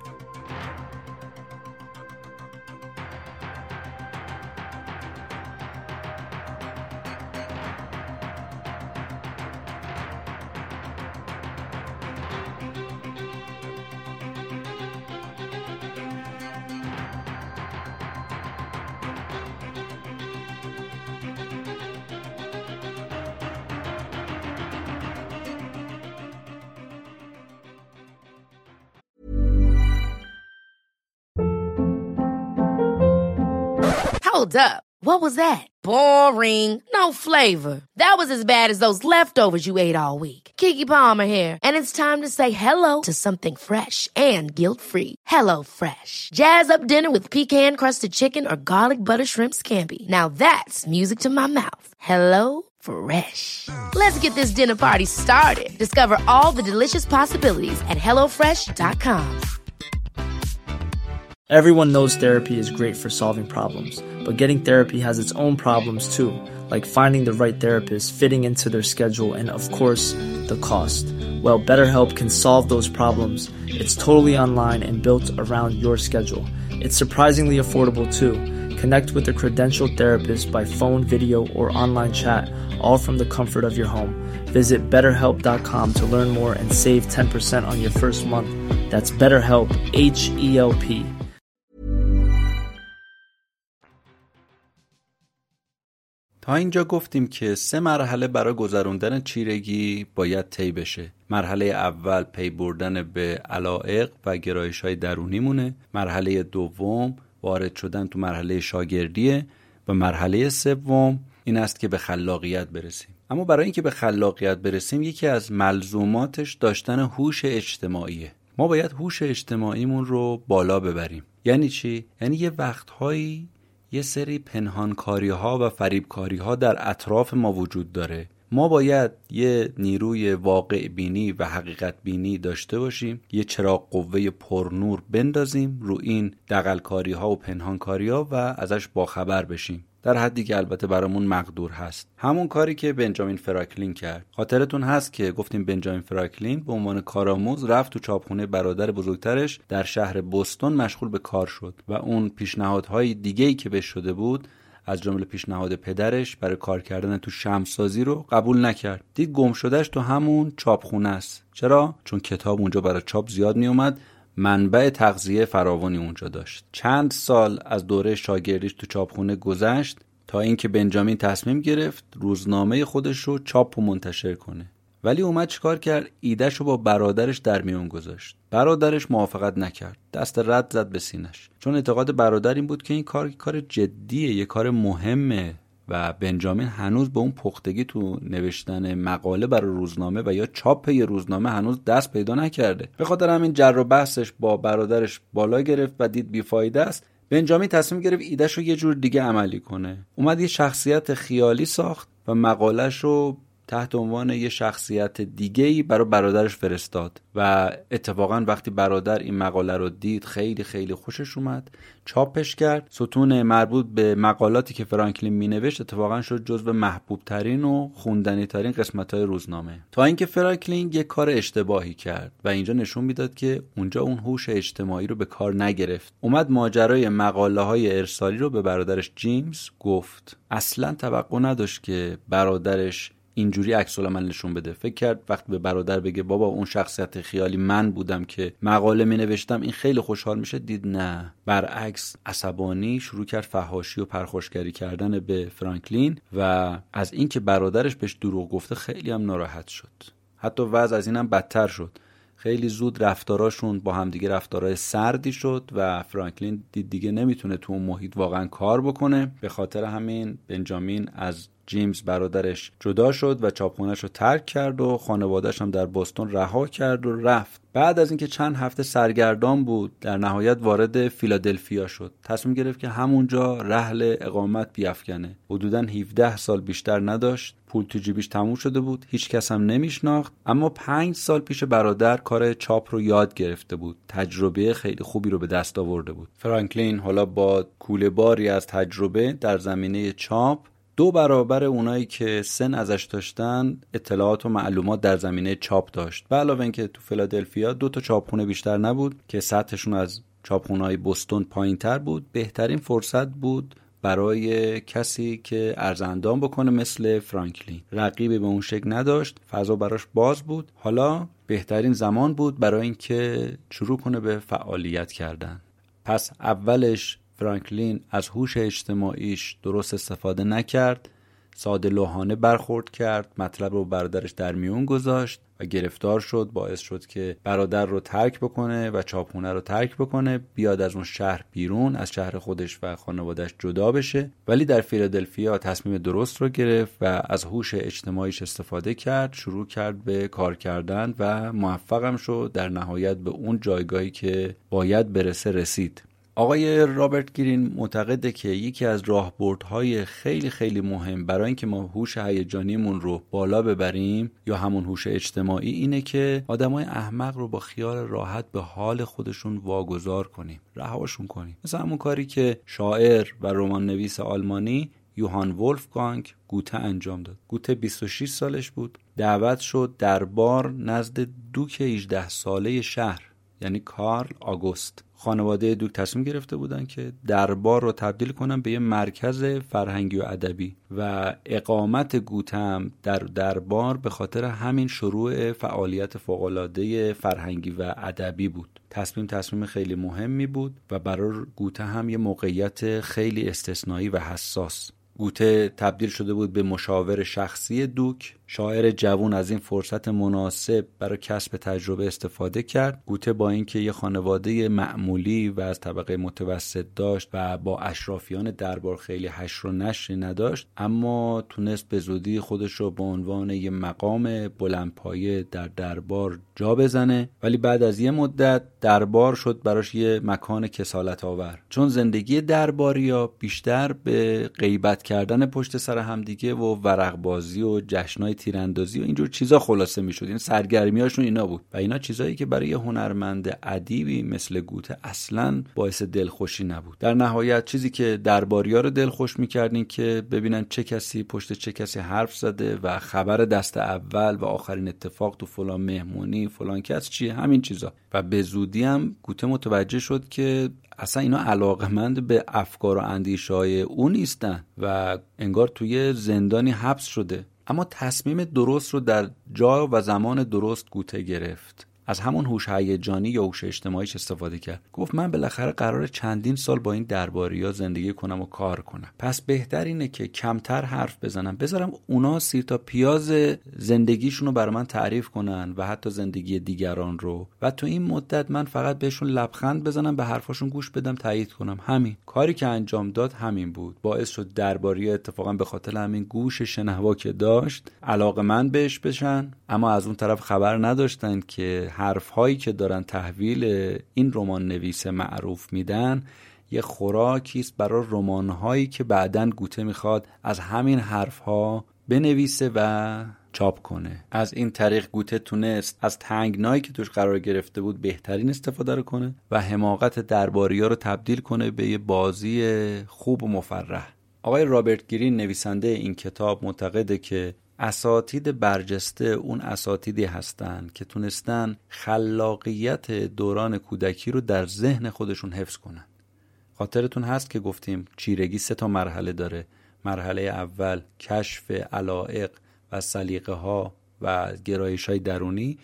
Hold up. What was that? Boring. No flavor. That was as bad as those leftovers you ate all week. Keke Palmer here, and it's time to say hello to something fresh and guilt-free. Hello Fresh. Jazz up dinner with pecan-crusted chicken or garlic butter shrimp scampi. Now that's music to my mouth. Hello Fresh. Let's get this dinner party started. Discover all the delicious possibilities at hellofresh.com. Everyone knows therapy is great for solving problems, but getting therapy has its own problems too, like finding the right therapist, fitting into their schedule, and of course, the cost. Well, BetterHelp can solve those problems. It's totally online and built around your schedule. It's surprisingly affordable too. Connect with a credentialed therapist by phone, video, or online chat, all from the comfort of your home. Visit BetterHelp.com to learn more and save 10% on your first month. That's BetterHelp, H-E-L-P. تا اینجا گفتیم که 3 مرحله برای گذروندن چیرگی باید طی بشه. مرحله اول پی بردن به علایق و گرایش‌های درونیمونه. مرحله دوم وارد شدن تو مرحله شاگردیه و مرحله سوم این است که به خلاقیت برسیم. اما برای اینکه به خلاقیت برسیم یکی از ملزوماتش داشتن هوش اجتماعیه. ما باید هوش اجتماعیمون رو بالا ببریم. یعنی چی؟ یعنی یه وقتهایی یه سری پنهانکاری ها و فریبکاری ها در اطراف ما وجود داره. ما باید یه نیروی واقع بینی و حقیقت بینی داشته باشیم، یه چراغ قوه پرنور بندازیم رو این دغلکاری ها و پنهانکاری ها و ازش باخبر بشیم، در حدی که البته برامون مقدور هست. همون کاری که بنجامین فرانکلین کرد. خاطرتون هست که گفتیم بنجامین فرانکلین به عنوان کارآموز رفت تو چاپخونه برادر بزرگترش در شهر بوستون مشغول به کار شد و اون پیشنهادهای دیگه‌ای که بهش شده بود از جمله پیشنهاد پدرش برای کار کردن تو شمعسازی رو قبول نکرد. دید گم شدهش تو همون چاپخونه است. چرا؟ چون کتاب اونجا برای چاپ زیاد می اومد، منبع تغذیه فراوانی اونجا داشت. چند سال از دوره شاگردیش تو چاپخونه گذشت تا اینکه بنجامین تصمیم گرفت روزنامه خودش رو چاپ و منتشر کنه. ولی اومد چیکار کرد؟ ایدهشو با برادرش در میون گذاشت. برادرش موافقت نکرد. دست رد زد به سینش. چون اعتقاد برادر این بود که این کار جدیه، یه کار مهمه و بنجامین هنوز به اون پختگی تو نوشتن مقاله برای روزنامه و یا چاپ یه روزنامه هنوز دست پیدا نکرده. به خاطر همین جر و بحثش با برادرش بالا گرفت و دید بیفایده است. بنجامین تصمیم گرفت ایدهشو یه جور دیگه عملی کنه. اومد یه شخصیت خیالی ساخت و مقاله‌ش رو تحت عنوان یه شخصیت دیگه‌ای برای برادرش فرستاد و اتفاقا وقتی برادر این مقاله رو دید خیلی خیلی خوشش اومد، چاپش کرد. ستون مربوط به مقالاتی که فرانکلین مینوشت اتفاقا شد جزو محبوب ترین و خوندنی ترین قسمت‌های روزنامه، تا اینکه فرانکلین یه کار اشتباهی کرد و اینجا نشون میداد که اونجا اون هوش اجتماعی رو به کار نگرفت. اومد ماجرای مقاله‌های ارسالی رو به برادرش جیمز گفت. اصلاً توقع نداشت که برادرش اینجوری عکس العمل نشون بده. فکر کرد وقتی به برادر بگه بابا اون شخصیت خیالی من بودم که مقاله می نوشتم این خیلی خوشحال میشه، دید نه، برعکس عصبانی شروع کرد فحاشی و پرخاشگری کردن به فرانکلین و از اینکه برادرش بهش دروغ گفته خیلی هم ناراحت شد. حتی وضع از اینم بدتر شد. خیلی زود رفتاراشون با همدیگه رفتارای سردی شد و فرانکلین دید دیگه نمیتونه تو اون محیط واقعا کار بکنه. به خاطر همین بنجامین از جیمز برادرش جدا شد و چاپخونه‌اش رو ترک کرد و خانواده‌اش هم در بوستون رها کرد و رفت. بعد از اینکه چند هفته سرگردان بود در نهایت وارد فیلادلفیا شد. تصمیم گرفت که همونجا رحل اقامت بیفکنه. حدوداً 17 سال بیشتر نداشت. پول تو جیبش تموم شده بود. هیچ کس هم نمیشناخت. اما 5 سال پیش برادر کار چاپ رو یاد گرفته بود. تجربه خیلی خوبی رو به دست آورده بود. فرانکلین حالا با کوله‌باری از تجربه در زمینه چاپ 2 برابر اونایی که سن ازش داشتن اطلاعات و معلومات در زمینه چاپ داشت. به علاوه اینکه تو فیلادلفیا 2 تا چاپخونه بیشتر نبود که سطحشون از چاپخونه‌های بوستون پایین‌تر بود. بهترین فرصت بود برای کسی که ارزاندام بکنه مثل فرانکلین. رقیبی به اون شکل نداشت، فضا براش باز بود. حالا بهترین زمان بود برای اینکه شروع کنه به فعالیت کردن. پس اولش فرانکلین از هوش اجتماعیش درست استفاده نکرد. ساده لوحانه برخورد کرد، مطلب رو برادرش در میون گذاشت و گرفتار شد. باعث شد که برادر رو ترک بکنه و چاپخونه رو ترک بکنه، بیاد از اون شهر بیرون، از شهر خودش و خانواده‌اش جدا بشه. ولی در فیلادلفیا تصمیم درست رو گرفت و از هوش اجتماعیش استفاده کرد، شروع کرد به کار کردن و موفقم شد در نهایت به اون جایگاهی که باید برسه رسید. آقای رابرت گرین معتقده که یکی از راهبردهای خیلی خیلی مهم برای اینکه ما هوش هیجانیمون رو بالا ببریم یا همون هوش اجتماعی اینه که آدمای احمق رو با خیال راحت به حال خودشون واگذار کنیم، رهاشون کنیم. مثلا همون کاری که شاعر و رمان نویس آلمانی یوهان ولفگانگ گوته انجام داد. گوته 26 سالش بود، دعوت شد دربار نزد دوک 18 ساله شهر، یعنی کارل آگوست. خانواده دوک تصمیم گرفته بودن که دربار رو تبدیل کنن به یه مرکز فرهنگی و ادبی و اقامت گوتم در دربار به خاطر همین شروع فعالیت فوق‌العاده فرهنگی و ادبی بود. تصمیم خیلی مهمی بود و برای گوته هم یه موقعیت خیلی استثنایی و حساس. گوته تبدیل شده بود به مشاور شخصی دوک. شاعر جوان از این فرصت مناسب برای کسب تجربه استفاده کرد. گوته با اینکه یه خانواده معمولی و از طبقه متوسط داشت و با اشرافیان دربار خیلی حشر و نشری نداشت، اما تونست به زودی خودش رو به عنوان یه مقام بلندپایه در دربار جا بزنه. ولی بعد از یه مدت دربار شد براش یه مکان کسالت آور، چون زندگی درباریا بیشتر به غیبت کردن پشت سر همدیگه و ورق بازی و جشنای تیراندازی و اینجور چیزا خلاصه میشد. این سرگرمیاشون اینا بود و اینا چیزایی که برای یه هنرمند ادیبی مثل گوته اصلاً باعث دلخوشی نبود. در نهایت چیزی که درباریا رو دلخوش می‌کرد این که ببینن چه کسی پشت چه کسی حرف زده و خبر دست اول و آخرین اتفاق تو فلان مهمونی فلان کس چیه، همین چیزا. و به زودی هم گوته متوجه شد که اصلا اینا علاقمند به افکار و اندیشه‌های اون نیستن و انگار توی زندانی حبس شده. اما تصمیم درست رو در جا و زمان درست گوته گرفت. از همون هوش هیجانی یا هوش اجتماعیش استفاده کرد. گفت من بالاخره قراره چندین سال با این درباریا زندگی کنم و کار کنم، پس بهتر اینه که کمتر حرف بزنم، بذارم اونا سیر تا پیاز زندگیشون رو برای من تعریف کنن و حتی زندگی دیگران رو، و تو این مدت من فقط بهشون لبخند بزنم، به حرفاشون گوش بدم، تایید کنم. همین کاری که انجام داد همین بود. باعث شد درباریا اتفاقا به خاطر همین گوش شنوا که داشت علاقه‌مند بهش بشن، اما از اون طرف خبر نداشتن که حرف‌هایی که دارن تحویل این رمان نویس معروف میدن یه خوراکی است برای رمان‌هایی که بعداً گوته میخواد از همین حرف‌ها بنویسه و چاپ کنه. از این طریق گوته تونست از تنگنایی که توش قرار گرفته بود بهترین استفاده رو کنه و حماقت درباریا رو تبدیل کنه به یه بازی خوب و مفرح. آقای رابرت گرین نویسنده این کتاب معتقده که اساتید برجسته اون اساتیدی هستن که تونستن خلاقیت دوران کودکی رو در ذهن خودشون حفظ کنن. خاطرتون هست که گفتیم چیرگی 3 مرحله داره. مرحله اول کشف علایق و سلیقه ها و گرایش های درونی،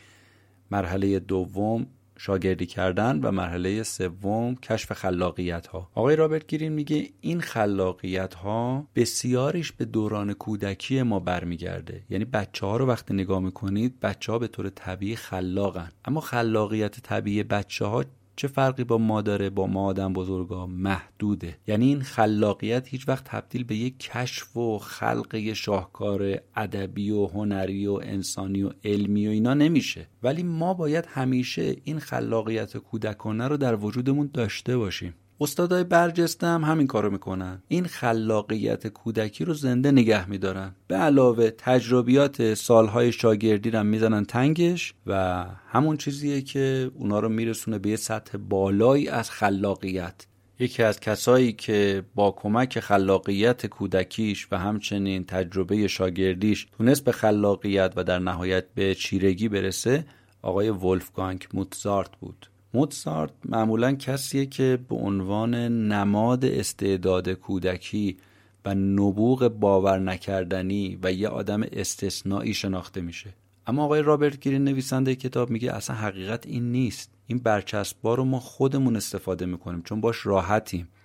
مرحله دوم شاگردی کردن و مرحله سوم کشف خلاقیت ها. آقای رابرت گرین میگه این خلاقیت ها بسیاریش به دوران کودکی ما برمیگرده. یعنی بچه ها رو وقتی نگاه میکنید، بچه ها به طور طبیعی خلاقن، اما خلاقیت طبیعی بچه ها چه فرقی با ما داره؟ با ما آدم بزرگا محدوده. یعنی این خلاقیت هیچ وقت تبدیل به یک کشف و خلق شاهکار ادبی و هنری و انسانی و علمی و اینا نمیشه. ولی ما باید همیشه این خلاقیت کودکانه رو در وجودمون داشته باشیم. استادای برجسته هم همین کارو میکنن. این خلاقیت کودکی رو زنده نگه میدارن. به علاوه تجربیات سالهای شاگردی رو میزنن تنگش و همون چیزیه که اونا رو میرسونه به یه سطح بالایی از خلاقیت. یکی از کسایی که با کمک خلاقیت کودکیش و همچنین تجربه شاگردیش تونست به خلاقیت و در نهایت به چیرگی برسه، آقای ولفگانگ موتزارت بود. موتزارت معمولاً کسیه که به عنوان نماد استعداد کودکی و نبوغ باور نکردنی و یه آدم استثنایی شناخته میشه. اما آقای رابرت گرین نویسنده کتاب میگه اصلا حقیقت این نیست. این برچسب‌ها رو ما خودمون استفاده میکنیم چون باش راحتیم.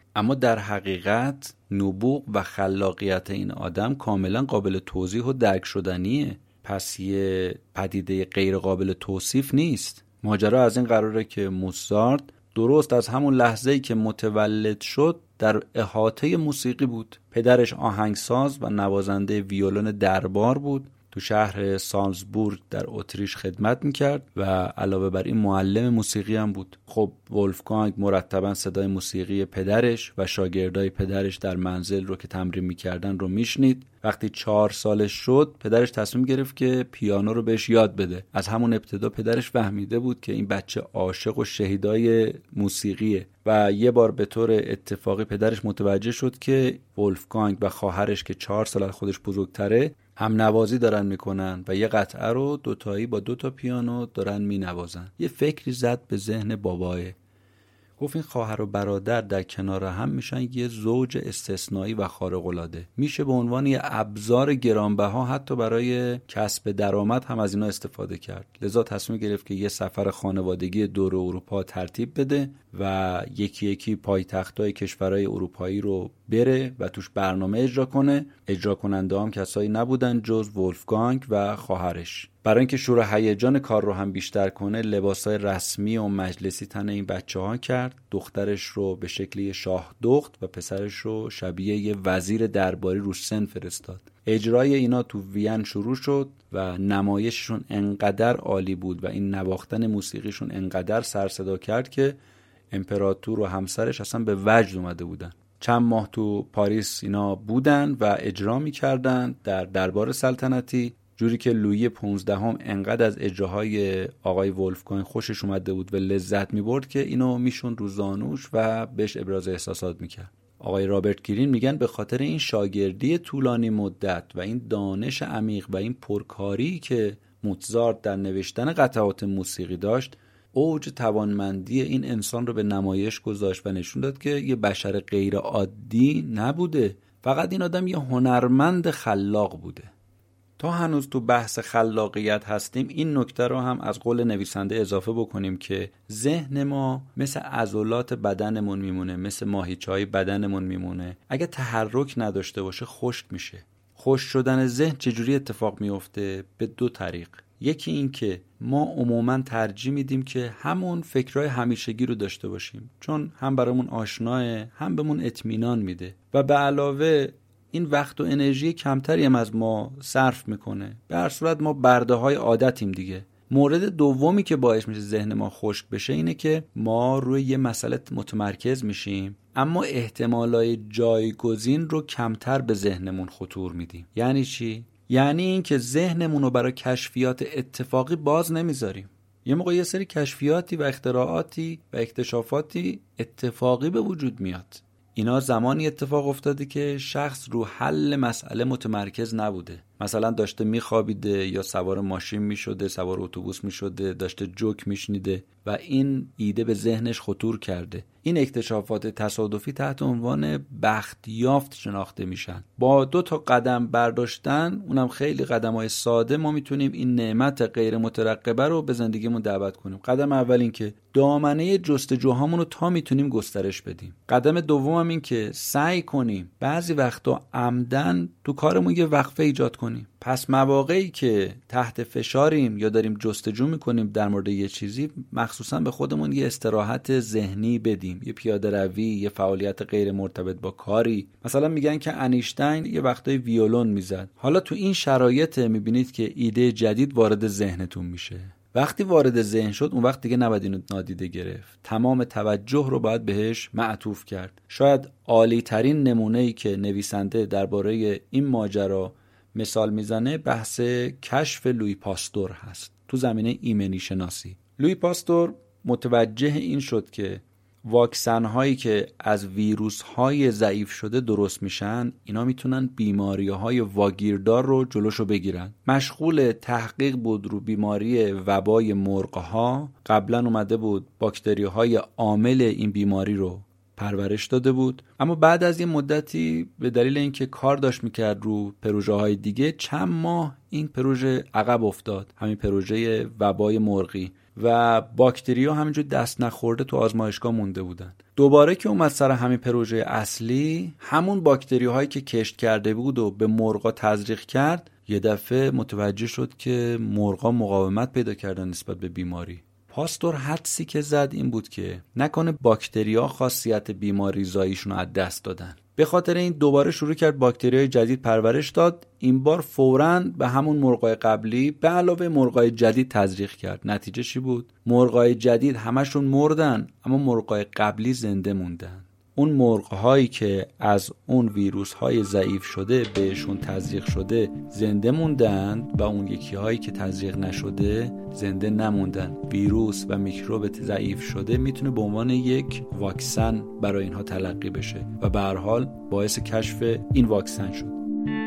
اما در حقیقت نبوغ و خلاقیت این آدم کاملا قابل توضیح و درک شدنیه. پس یه پدیده غیر قابل توصیف نیست. ماجرا از این قراره که موزارت درست از همون لحظه‌ای که متولد شد در احاطه موسیقی بود. پدرش آهنگساز و نوازنده ویولون دربار بود. تو شهر سالزبورگ در اتریش خدمت میکرد و علاوه بر این معلم موسیقی هم بود. خب ولفگانگ مرتبا صدای موسیقی پدرش و شاگردای پدرش در منزل رو که تمرین میکردن رو میشنید. وقتی 4 سالش شد پدرش تصمیم گرفت که پیانو رو بهش یاد بده. از همون ابتدا پدرش فهمیده بود که این بچه عاشق و شهیدای موسیقیه و یه بار به طور اتفاقی پدرش متوجه شد که ولفگانگ و خواهرش که 4 سال از خودش بزرگتره هم نوازی دارن میکنن و یه قطعه رو دوتایی با 2 تا پیانو دارن مینوازن. یه فکری زد به ذهن باباه، گفت این خواهر و برادر در کنار هم میشن یه زوج استثنایی و خارق‌العاده. میشه به عنوان یه ابزار گرانبها حتی برای کسب درآمد هم از اینا استفاده کرد. لذا تصمیم گرفت که یه سفر خانوادگی دور اروپا ترتیب بده و یکی یکی پایتخت‌های کشورهای اروپایی رو بره و توش برنامه اجرا کنه. اجرا کننده هم کسایی نبودن جز ولفگانگ و خواهرش. برای اینکه شور و هیجان کار رو هم بیشتر کنه لباسای رسمی و مجلسی تن این بچه‌ها کرد. دخترش رو به شکلی شاه دخت و پسرش رو شبیه یه وزیر درباری رو سن فرستاد. اجرای اینا تو وین شروع شد و نمایششون انقدر عالی بود و این نواختن موسیقیشون انقدر سر صدا کرد که امپراتور و همسرش اصلا به وجد اومده بودن. چند ماه تو پاریس اینا بودن و اجرا می‌کردن در دربار سلطنتی، جوری که لویی 15 انقدر از اجراهای آقای ولفگانگ خوشش اومده بود و لذت می‌برد که اینو میشون رو زانوش و بهش ابراز احساسات می‌کرد. آقای رابرت گرین میگن به خاطر این شاگردی طولانی مدت و این دانش عمیق و این پرکاری که موزارت در نوشتن قطعات موسیقی داشت، اوج توانمندی این انسان رو به نمایش گذاشت و نشون داد که یه بشر غیر عادی نبوده، فقط این آدم یه هنرمند خلاق بوده. تا هنوز تو بحث خلاقیت هستیم این نکته رو هم از قول نویسنده اضافه بکنیم که ذهن ما مثل عضلات بدنمون میمونه، مثل ماهیچه‌های بدنمون میمونه. اگه تحرک نداشته باشه خشک میشه. خشک شدن ذهن چجوری اتفاق میفته؟ به 2 طریق. یکی این که ما عموماً ترجیح میدیم که همون فکرهای همیشگی رو داشته باشیم، چون هم برامون آشناه، هم بهمون اطمینان میده و به علاوه این وقت و انرژی کمتری هم از ما صرف میکنه. به هر صورت ما برده های عادتیم دیگه. مورد دومی که باعث میشه ذهن ما خشک بشه اینه که ما روی یه مسئله متمرکز میشیم اما احتمالای جایگزین رو کمتر به ذهنمون خطور میدیم. یعنی چی؟ یعنی این که ذهنمون رو برای کشفیات اتفاقی باز نمیذاریم. یه موقع یه سری کشفیاتی و اختراعاتی و اکتشافاتی اتفاقی به وجود میاد. اینا زمانی اتفاق افتاده که شخص رو حل مسئله متمرکز نبوده. مثلا داشته میخوابیده یا سوار ماشین میشده، سوار اتوبوس میشده، داشته جوک میشنیده و این ایده به ذهنش خطور کرده. این اکتشافات تصادفی تحت عنوان بخت یافت شناخته میشن. با 2 تا قدم برداشتن، اونم خیلی قدم‌های ساده، ما میتونیم این نعمت غیر مترقبه رو به زندگیمون دعوت کنیم. قدم اول این که دامنه جستجوهامون رو تا میتونیم گسترش بدیم. قدم دوم این که سعی کنیم بعضی وقتا عمدن تو کارمون یه وقفه ایجاد کنیم. پس مواقعی که تحت فشاریم یا داریم جستجو میکنیم در مورد یه چیزی، مخصوصا به خودمون یه استراحت ذهنی بدیم، یه پیاده روی، یه فعالیت غیر مرتبط با کاری. مثلا میگن که انیشتین یه وقتای ویولون میزد. حالا تو این شرایط میبینید که ایده جدید وارد ذهنتون میشه. وقتی وارد ذهن شد اون وقت دیگه نباید اینو نادیده گرفت. تمام توجه رو باید بهش معطوف کرد. شاید عالی ترین نمونه‌ای که نویسنده درباره این ماجرا مثال میزنه بحث کشف لویی پاستور هست تو زمینه ایمنی شناسی. لویی پاستور متوجه این شد که واکسن هایی که از ویروس های ضعیف شده درست میشن، اینا میتونن بیماری های واگیردار رو جلوشو بگیرن. مشغول تحقیق بود رو بیماری وبای مرغ ها. قبلا اومده بود باکتری های عامل این بیماری رو پرورش داده بود. اما بعد از یه مدتی به دلیل اینکه کار داشت میکرد رو پروژه‌های دیگه چند ماه این پروژه عقب افتاد، همین پروژه وبای مرغی، و باکتریا همینجور دست نخورده تو آزمایشگاه مونده بودن. دوباره که اومد سر همین پروژه اصلی، همون باکتریاهایی که کشت کرده بود و به مرغا تزریق کرد، یه دفعه متوجه شد که مرغا مقاومت پیدا کردن نسبت به بیماری. پاستور حدسی که زد این بود که نکنه باکتریا خاصیت بیماری زاییشون رو از دست دادن. به خاطر این دوباره شروع کرد باکتریای جدید پرورش داد. این بار فوراً به همون مرغای قبلی به علاوه مرغای جدید تزریق کرد. نتیجه چی بود؟ مرغای جدید همشون مردن، اما مرغای قبلی زنده موندن. اون مرغ‌هایی که از اون ویروس‌های ضعیف شده بهشون تزریق شده زنده موندن و اون یکی‌هایی که تزریق نشده زنده نموندن. ویروس و میکروب ضعیف شده میتونه به عنوان یک واکسن برای اینها تلقی بشه و به هر حال باعث کشف این واکسن شد.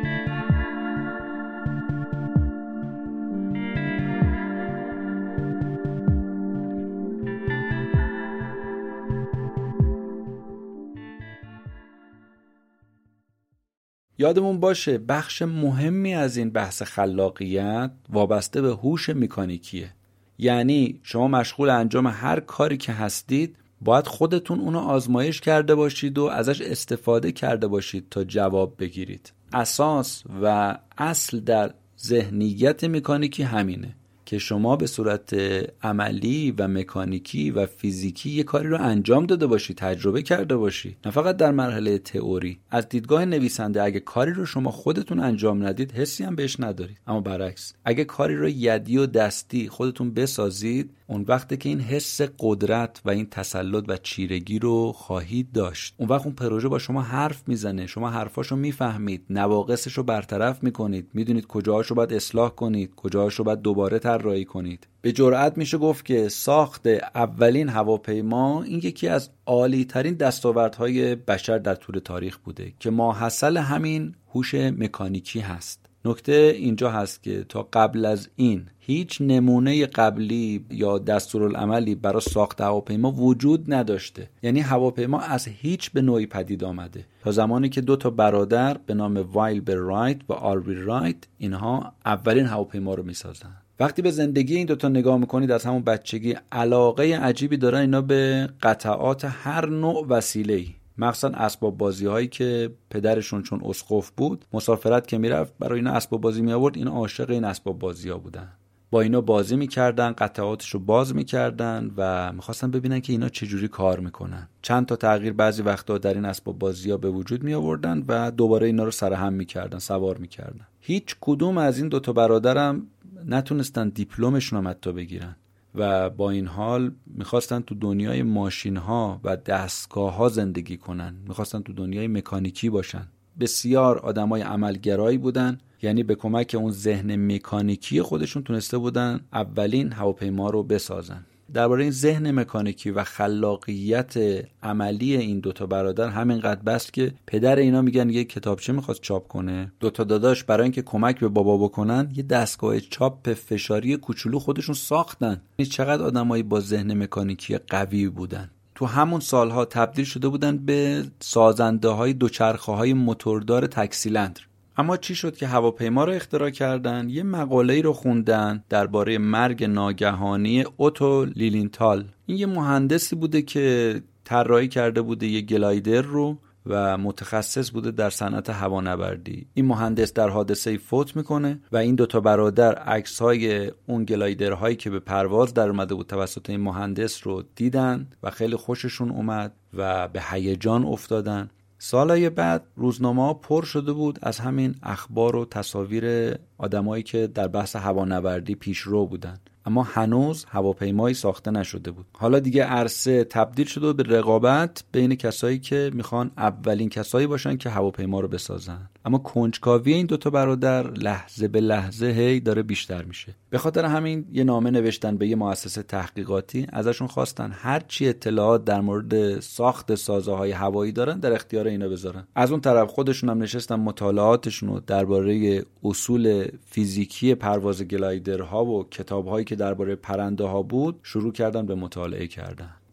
یادمون باشه بخش مهمی از این بحث خلاقیت وابسته به هوش مکانیکیه. یعنی شما مشغول انجام هر کاری که هستید باید خودتون اونو آزمایش کرده باشید و ازش استفاده کرده باشید تا جواب بگیرید. اساس و اصل در ذهنیت مکانیکی همینه که شما به صورت عملی و مکانیکی و فیزیکی یه کاری رو انجام داده باشی، تجربه کرده باشی، نه فقط در مرحله تئوری. از دیدگاه نویسنده اگه کاری رو شما خودتون انجام ندید حسی هم بهش ندارید، اما برعکس اگه کاری رو یدی و دستی خودتون بسازید، اون وقته که این حس قدرت و این تسلط و چیرگی رو خواهید داشت. اون وقت اون پروژه با شما حرف میزنه، شما حرفاشو میفهمید، نواقصش رو برطرف میکنید، میدونید کجاهاشو باید اصلاح کنید، کجاهاشو باید دوباره طراحی کنید. به جرئت میشه گفت که ساخت اولین هواپیما این یکی از عالی ترین دستاوردهای بشر در طول تاریخ بوده که ماحصل همین هوش مکانیکی هست. نکته اینجا هست که تا قبل از این هیچ نمونه قبلی یا دستورالعملی برای ساخت هواپیما وجود نداشته. یعنی هواپیما از هیچ به نوعی پدید آمده تا زمانی که دو تا برادر به نام وایلبر رایت و آروی رایت اینها اولین هواپیما رو میسازن. وقتی به زندگی این دوتا نگاه میکنید از همون بچگی علاقه عجیبی دارن اینا به قطعات هر نوع وسیله‌ای، مخصوصا اسباب بازی هایی که پدرشون چون اسقف بود مسافرت که میرفت برای اینا اسباب بازی می آورد، اینا عاشق این اسباب بازی ها بودن، با اینا بازی میکردن، قطعاتشو باز میکردن و میخواستن ببینن که اینا چجوری کار میکنن. چند تا تغییر بعضی وقتا در این اسباب بازی ها به وجود می آوردن و دوباره اینا رو سرهم میکردن، سوار میکردن. هیچ کدوم از این دوتا برادرم نتونستن دیپلمشون هم حتی بگیرن و با این حال میخواستن تو دنیای ماشین ها و دستگاه ها زندگی کنن، میخواستن تو دنیای مکانیکی باشن. بسیار آدمای عملگرایی بودن، یعنی به کمک اون ذهن مکانیکی خودشون تونسته بودن اولین هواپیما رو بسازن. درباره این ذهن مکانیکی و خلاقیت عملی این دوتا برادر همینقدر بس که پدر اینا میگن یه کتابچه میخواست چاپ کنه، دوتا داداش برای اینکه کمک به بابا بکنن یه دستگاه چاپ فشاری کوچولو خودشون ساختن. این چقدر آدمایی با ذهن مکانیکی قوی بودن. تو همون سالها تبدیل شده بودن به سازنده های دوچرخه های موتوردار تکسیلندر. اما چی شد که هواپیما رو اختراع کردن؟ یه مقاله‌ای رو خوندن درباره مرگ ناگهانی اوتو لیلینتال. این یه مهندسی بوده که طراحی کرده بوده یه گلایدر رو و متخصص بوده در صنعت هوانوردی. این مهندس در حادثه‌ای فوت میکنه و این دوتا برادر عکس‌های اون گلایدرهایی که به پرواز در اومده بود توسط این مهندس رو دیدن و خیلی خوششون اومد و به هیجان افتادن. سالهای بعد روزنامه‌ها پر شده بود از همین اخبار و تصاویر آدمایی که در بحث هوانوردی پیشرو بودن، اما هنوز هواپیمایی ساخته نشده بود. حالا دیگه عرصه تبدیل شده به رقابت بین کسایی که میخوان اولین کسایی باشن که هواپیما رو بسازن. اما کنجکاوی این دوتا برادر لحظه به لحظه هی داره بیشتر میشه. به خاطر همین یه نامه نوشتن به یه مؤسسه تحقیقاتی، ازشون خواستن هر چی اطلاعات در مورد ساخت سازه‌های هوایی دارن در اختیار اینا بذارن. از اون طرف خودشون هم نشستن مطالعاتشون رو درباره اصول فیزیکی پرواز گلایدرها و کتاب‌هایی که درباره پرنده‌ها بود شروع کردن به مطالعه کردن.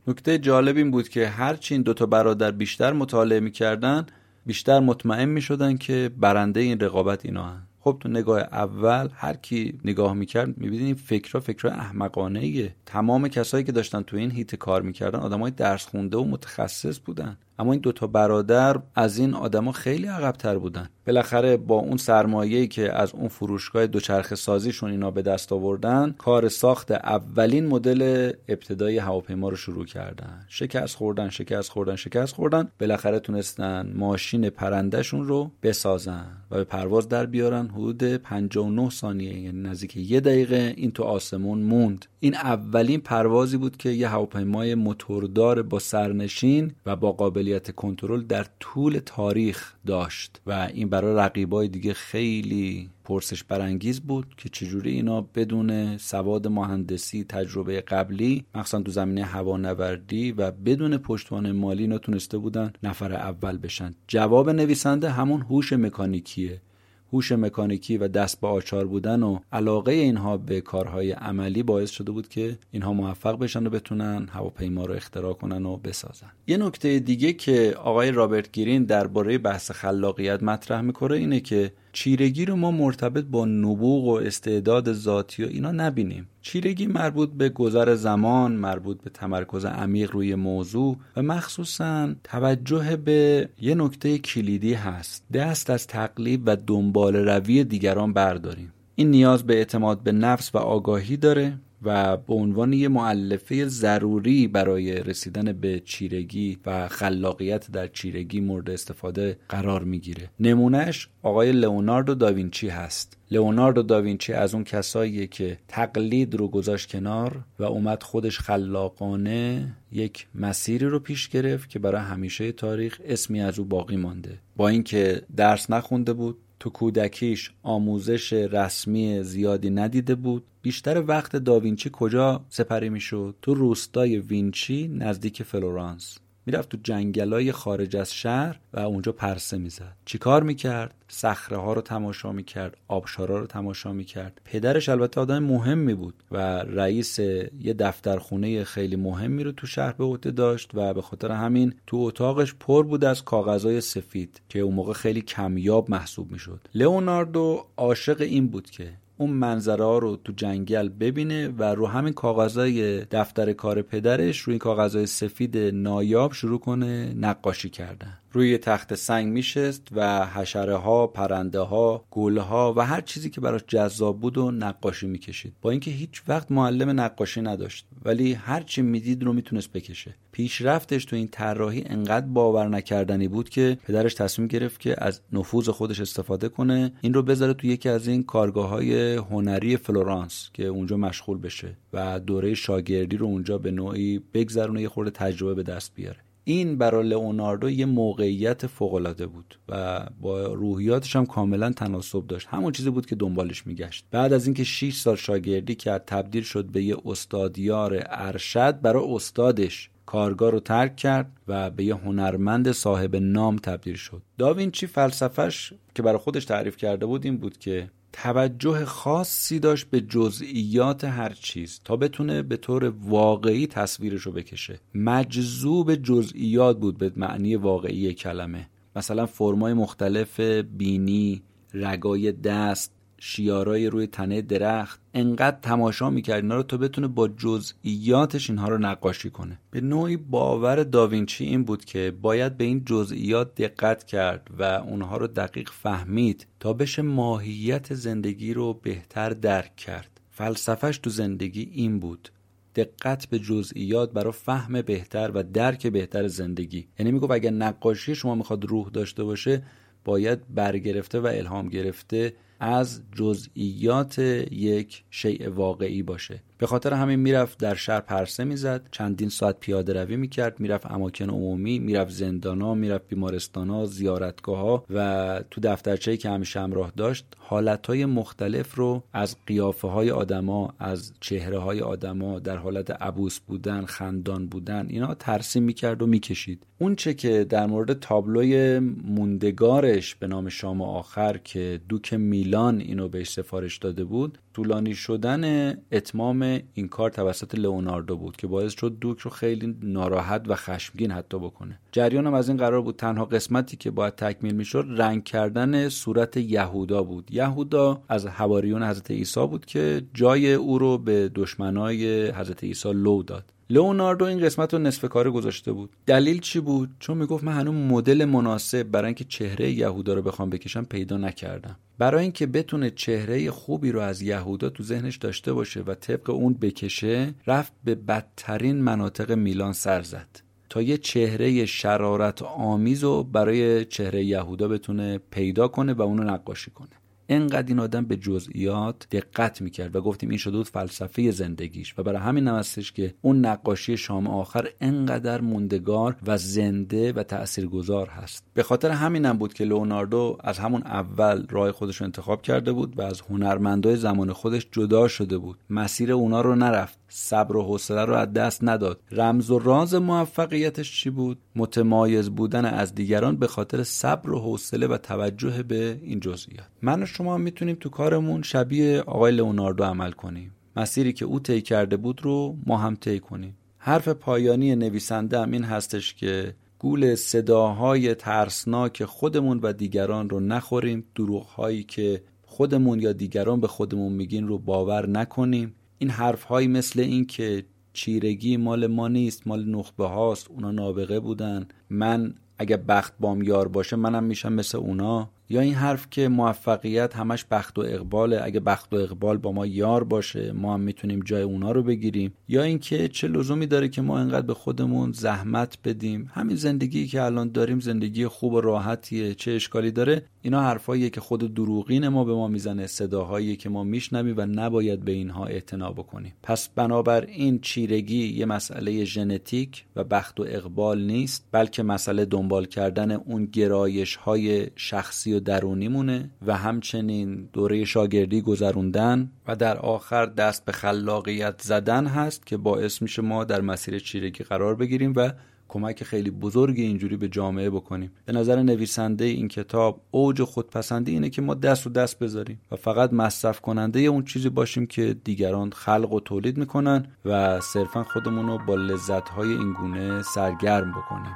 نکته جالب این بود که هرچی این دوتا برادر بیشتر مطالعه میکردن بیشتر مطمئن میشدن که برنده این رقابت اینا هن. خب تو نگاه اول هر کی نگاه میکرد میبینید این فکرها احمقانه ایه. تمام کسایی که داشتن تو این هیت کار میکردن آدمای درس خونده و متخصص بودن، اما این دوتا برادر از این آدما خیلی عقب‌تر بودن. بالاخره با اون سرمایه‌ای که از اون فروشگاه دوچرخه سازیشون اینا به دست آوردن، کار ساخت اولین مدل ابتدایی هواپیما رو شروع کردن. شکست خوردن، بالاخره تونستن ماشین پرندهشون رو بسازن و به پرواز در بیارن. حدود 59 ثانیه، یعنی نزدیک 1 دقیقه این تو آسمون موند. این اولین پروازی بود که یه هواپیمای موتوردار با سرنشین و با قابلیت کنترل در طول تاریخ داشت و این برای رقیبای دیگه خیلی پرسش برانگیز بود که چجوری اینا بدون سواد مهندسی، تجربه قبلی، مخصوصا تو زمینه هوانوردی و بدون پشتوانه مالی اینا تونسته بودن نفر اول بشن. جواب نویسنده همون هوش مکانیکیه. هوش مکانیکی و دست به آچار بودن و علاقه اینها به کارهای عملی باعث شده بود که اینها موفق بشن و بتونن هواپیما رو اختراع کنن و بسازن. یه نکته دیگه که آقای رابرت گرین درباره بحث خلاقیت مطرح میکنه اینه که چیرگی رو ما مرتبط با نبوغ و استعداد ذاتی و اینا نبینیم. چیرگی مربوط به گذر زمان، مربوط به تمرکز عمیق روی موضوع و مخصوصاً توجه به یه نکته کلیدی هست: دست از تقلید و دنبال روی دیگران برداریم. این نیاز به اعتماد به نفس و آگاهی داره و به عنوان یه مؤلفه ضروری برای رسیدن به چیرگی و خلاقیت در چیرگی مورد استفاده قرار میگیره. نمونهش آقای لئوناردو داوینچی هست. لئوناردو داوینچی از اون کساییه که تقلید رو گذاشت کنار و اومد خودش خلاقانه یک مسیری رو پیش گرفت که برای همیشه تاریخ اسمی از او باقی مانده. با اینکه درس نخونده بود، تو کودکیش آموزش رسمی زیادی ندیده بود، بیشتر وقت داوینچی کجا سپری میشد؟ تو روستای وینچی نزدیک فلورانس. میرفت تو جنگلای خارج از شهر و اونجا پرسه میزد. چیکار میکرد؟ صخره ها رو تماشا میکرد، آبشارا رو تماشا میکرد. پدرش البته آدم مهمی بود و رئیس یه دفترخونه خیلی مهمی رو تو شهر به عهده داشت و به خاطر همین تو اتاقش پر بود از کاغذهای سفید که اون موقع خیلی کمیاب محسوب میشد. لئوناردو عاشق این بود که اون منظره ها رو تو جنگل ببینه و رو همین کاغذهای دفتر کار پدرش، روی این کاغذهای سفید نایاب شروع کنه نقاشی کردن. روی تخت سنگ میشست و حشره ها، پرنده ها، گل ها و هر چیزی که براش جذاب بود و نقاشی میکشید. با اینکه هیچ وقت معلم نقاشی نداشت، ولی هر چی میدید رو میتونست بکشه. پیشرفتش تو این طراحی انقدر باور نکردنی بود که پدرش تصمیم گرفت که از نفوذ خودش استفاده کنه، این رو بذاره تو یکی از این کارگاه‌های هنری فلورانس که اونجا مشغول بشه و دوره شاگردی رو اونجا به نوعی بگذرونه، یه خورده تجربه به دست بیاره. این برای لئوناردو یه موقعیت فوق‌العاده بود و با روحیاتش هم کاملا تناسب داشت. همون چیزی بود که دنبالش میگشت. بعد از اینکه 6 سال شاگردی کرد، تبدیل شد به یه استادیار ارشد برای استادش. کارگاه رو ترک کرد و به یه هنرمند صاحب نام تبدیل شد. داوینچی فلسفه‌اش که برای خودش تعریف کرده بود این بود که توجه خاصی داشت به جزئیات هر چیز تا بتونه به طور واقعی تصویرش رو بکشه. مجذوب جزئیات بود به معنی واقعی کلمه. مثلا فرمای مختلف بینی، رگای دست، شیارای روی تنه درخت، انقدر تماشا میکرد اینا رو تا بتونه با جزئیاتش اینها رو نقاشی کنه. به نوعی باور داوینچی این بود که باید به این جزئیات دقت کرد و اونها رو دقیق فهمید تا بشه ماهیت زندگی رو بهتر درک کرد. فلسفهش تو زندگی این بود: دقت به جزئیات برای فهم بهتر و درک بهتر زندگی. یعنی میگه اگر نقاشی شما میخواد روح داشته باشه، باید برگرفته و الهام گرفته از جزئیات یک شیء واقعی باشه. به خاطر همین میرفت در شهر پرسه میزد، چندین ساعت پیاده روی میکرد، میرفت اماکن عمومی، میرفت زندانا، میرفت بیمارستانا، زیارتگاه‌ها و تو دفترچه‌ای که همیشه همراه داشت حالتهای مختلف رو از قیافه‌های آدما، از چهره‌های آدما در حالت عبوس بودن، خندان بودن، اینا ترسیم میکرد و میکشید. اون چه که در مورد تابلوی موندگارش به نام شام آخر که دوک میلان اینو بهش سفارش داده بود، طولانی شدن اتمام این کار توسط لئوناردو بود که باعث شد دوک رو خیلی ناراحت و خشمگین حتی بکنه. جریانم از این قرار بود تنها قسمتی که باید تکمیل میشد رنگ کردن صورت یهودا بود. یهودا از حواریون حضرت عیسی بود که جای او رو به دشمنای حضرت عیسی لو داد. لئوناردو این قسمت رو نصف کاره گذاشته بود. دلیل چی بود؟ چون میگفت من هنوز مدل مناسب برای اینکه چهره یهودا رو بخوام بکشم پیدا نکردم. برای اینکه بتونه چهره خوبی رو از یهودا تو ذهنش داشته باشه و طبق اون بکشه، رفت به بدترین مناطق میلان سر زد تا یه چهره شرارت آمیز رو برای چهره یهودا بتونه پیدا کنه و اونو نقاشی کنه. اینقدر این آدم به جزئیات دقت میکرد و گفتیم این شده بود فلسفه زندگیش و برای همین هستش که اون نقاشی شام آخر اینقدر موندگار و زنده و تاثیرگذار هست. به خاطر همینم بود که لئوناردو از همون اول راه خودش رو انتخاب کرده بود و از هنرمندای زمان خودش جدا شده بود. مسیر اونا رو نرفت، صبر و حوصله رو از دست نداد. رمز و راز موفقیتش چی بود؟ متمایز بودن از دیگران به خاطر صبر و حوصله و توجه به این جزئیات. من و شما میتونیم تو کارمون شبیه آقای لئوناردو عمل کنیم. مسیری که او طی کرده بود رو ما هم طی کنیم. حرف پایانی نویسنده هم این هستش که گول صداهای ترسناک خودمون و دیگران رو نخوریم، دروغ‌هایی که خودمون یا دیگران به خودمون میگین رو باور نکنیم. این حرف‌هایی مثل این که چیرگی مال ما نیست، مال نخبه هاست، اونا نابغه بودن، من اگه بخت بام یار باشه منم میشم مثل اونا، یا این حرف که موفقیت همش بخت و اقباله، اگه بخت و اقبال با ما یار باشه ما هم میتونیم جای اونا رو بگیریم، یا این که چه لزومی داره که ما اینقدر به خودمون زحمت بدیم، همین زندگی که الان داریم زندگی خوب و راحتیه، چه اشکالی داره. اینا حرفاییه که خود دروغین ما به ما میزنه، صداهایی که ما میشنویم و نباید به اینها اعتنا بکنیم. پس بنابراین چیرگی یه مسئله ژنتیک و بخت و اقبال نیست، بلکه مسئله دنبال کردن اون گرایش‌های شخصی و درونی مونه و همچنین دوره شاگردی گذروندن و در آخر دست به خلاقیت زدن هست که باعث میشه ما در مسیر چیرگی قرار بگیریم و کمک خیلی بزرگی اینجوری به جامعه بکنیم. به نظر نویسنده این کتاب اوج خودپسندی اینه که ما دست رو دست بذاریم و فقط مصرف کننده اون چیزی باشیم که دیگران خلق و تولید میکنن و صرفا خودمون رو با لذت‌های این گونه سرگرم بکنیم.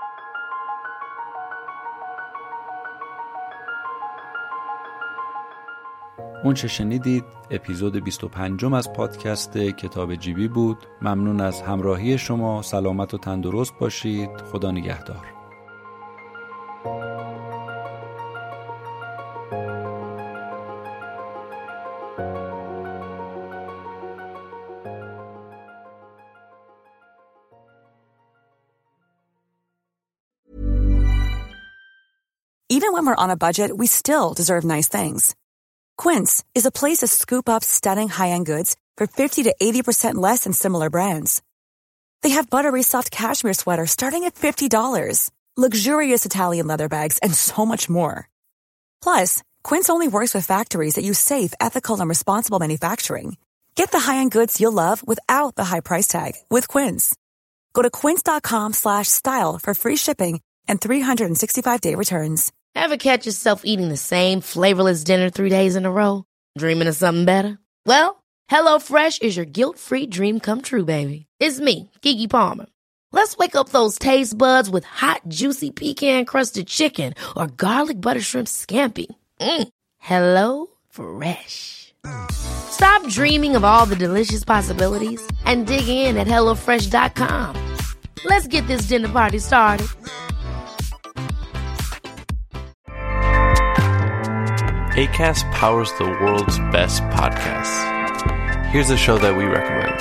اون چه شنیدید اپیزود 25 از پادکست کتاب جیبی بود. ممنون از همراهی شما. سلامت و تندرست باشید. خدا نگهدار. Even when we're on a budget, we still deserve nice things. Quince is a place to scoop up stunning high-end goods for 50 to 80% less than similar brands. They have buttery soft cashmere sweaters starting at $50, luxurious Italian leather bags, and so much more. Plus, Quince only works with factories that use safe, ethical, and responsible manufacturing. Get the high-end goods you'll love without the high price tag with Quince. Go to quince.com/style for free shipping and 365-day returns. Ever catch yourself eating the same flavorless dinner 3 days in a row? Dreaming of something better? Well, HelloFresh is your guilt-free dream come true, baby. It's me, Keke Palmer. Let's wake up those taste buds with hot, juicy pecan-crusted chicken or garlic butter shrimp scampi. HelloFresh. Stop dreaming of all the delicious possibilities and dig in at HelloFresh.com. Let's get this dinner party started. Acast powers the world's best podcasts. Here's a show that we recommend.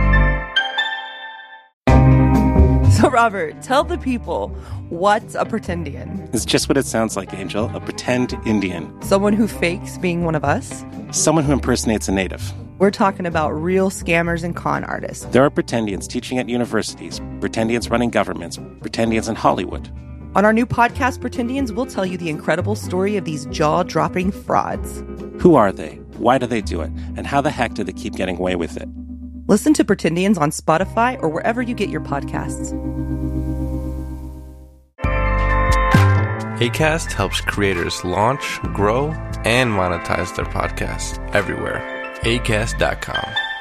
So, Robert, tell the people, what's a pretendian? It's just what it sounds like, Angel. A pretend Indian. Someone who fakes being one of us? Someone who impersonates a native. We're talking about real scammers and con artists. There are pretendians teaching at universities, pretendians running governments, pretendians in Hollywood. On our new podcast, Pretendians, we'll tell you the incredible story of these jaw-dropping frauds. Who are they? Why do they do it? And how the heck do they keep getting away with it? Listen to Pretendians on Spotify or wherever you get your podcasts. Acast helps creators launch, grow, and monetize their podcasts everywhere. Acast.com.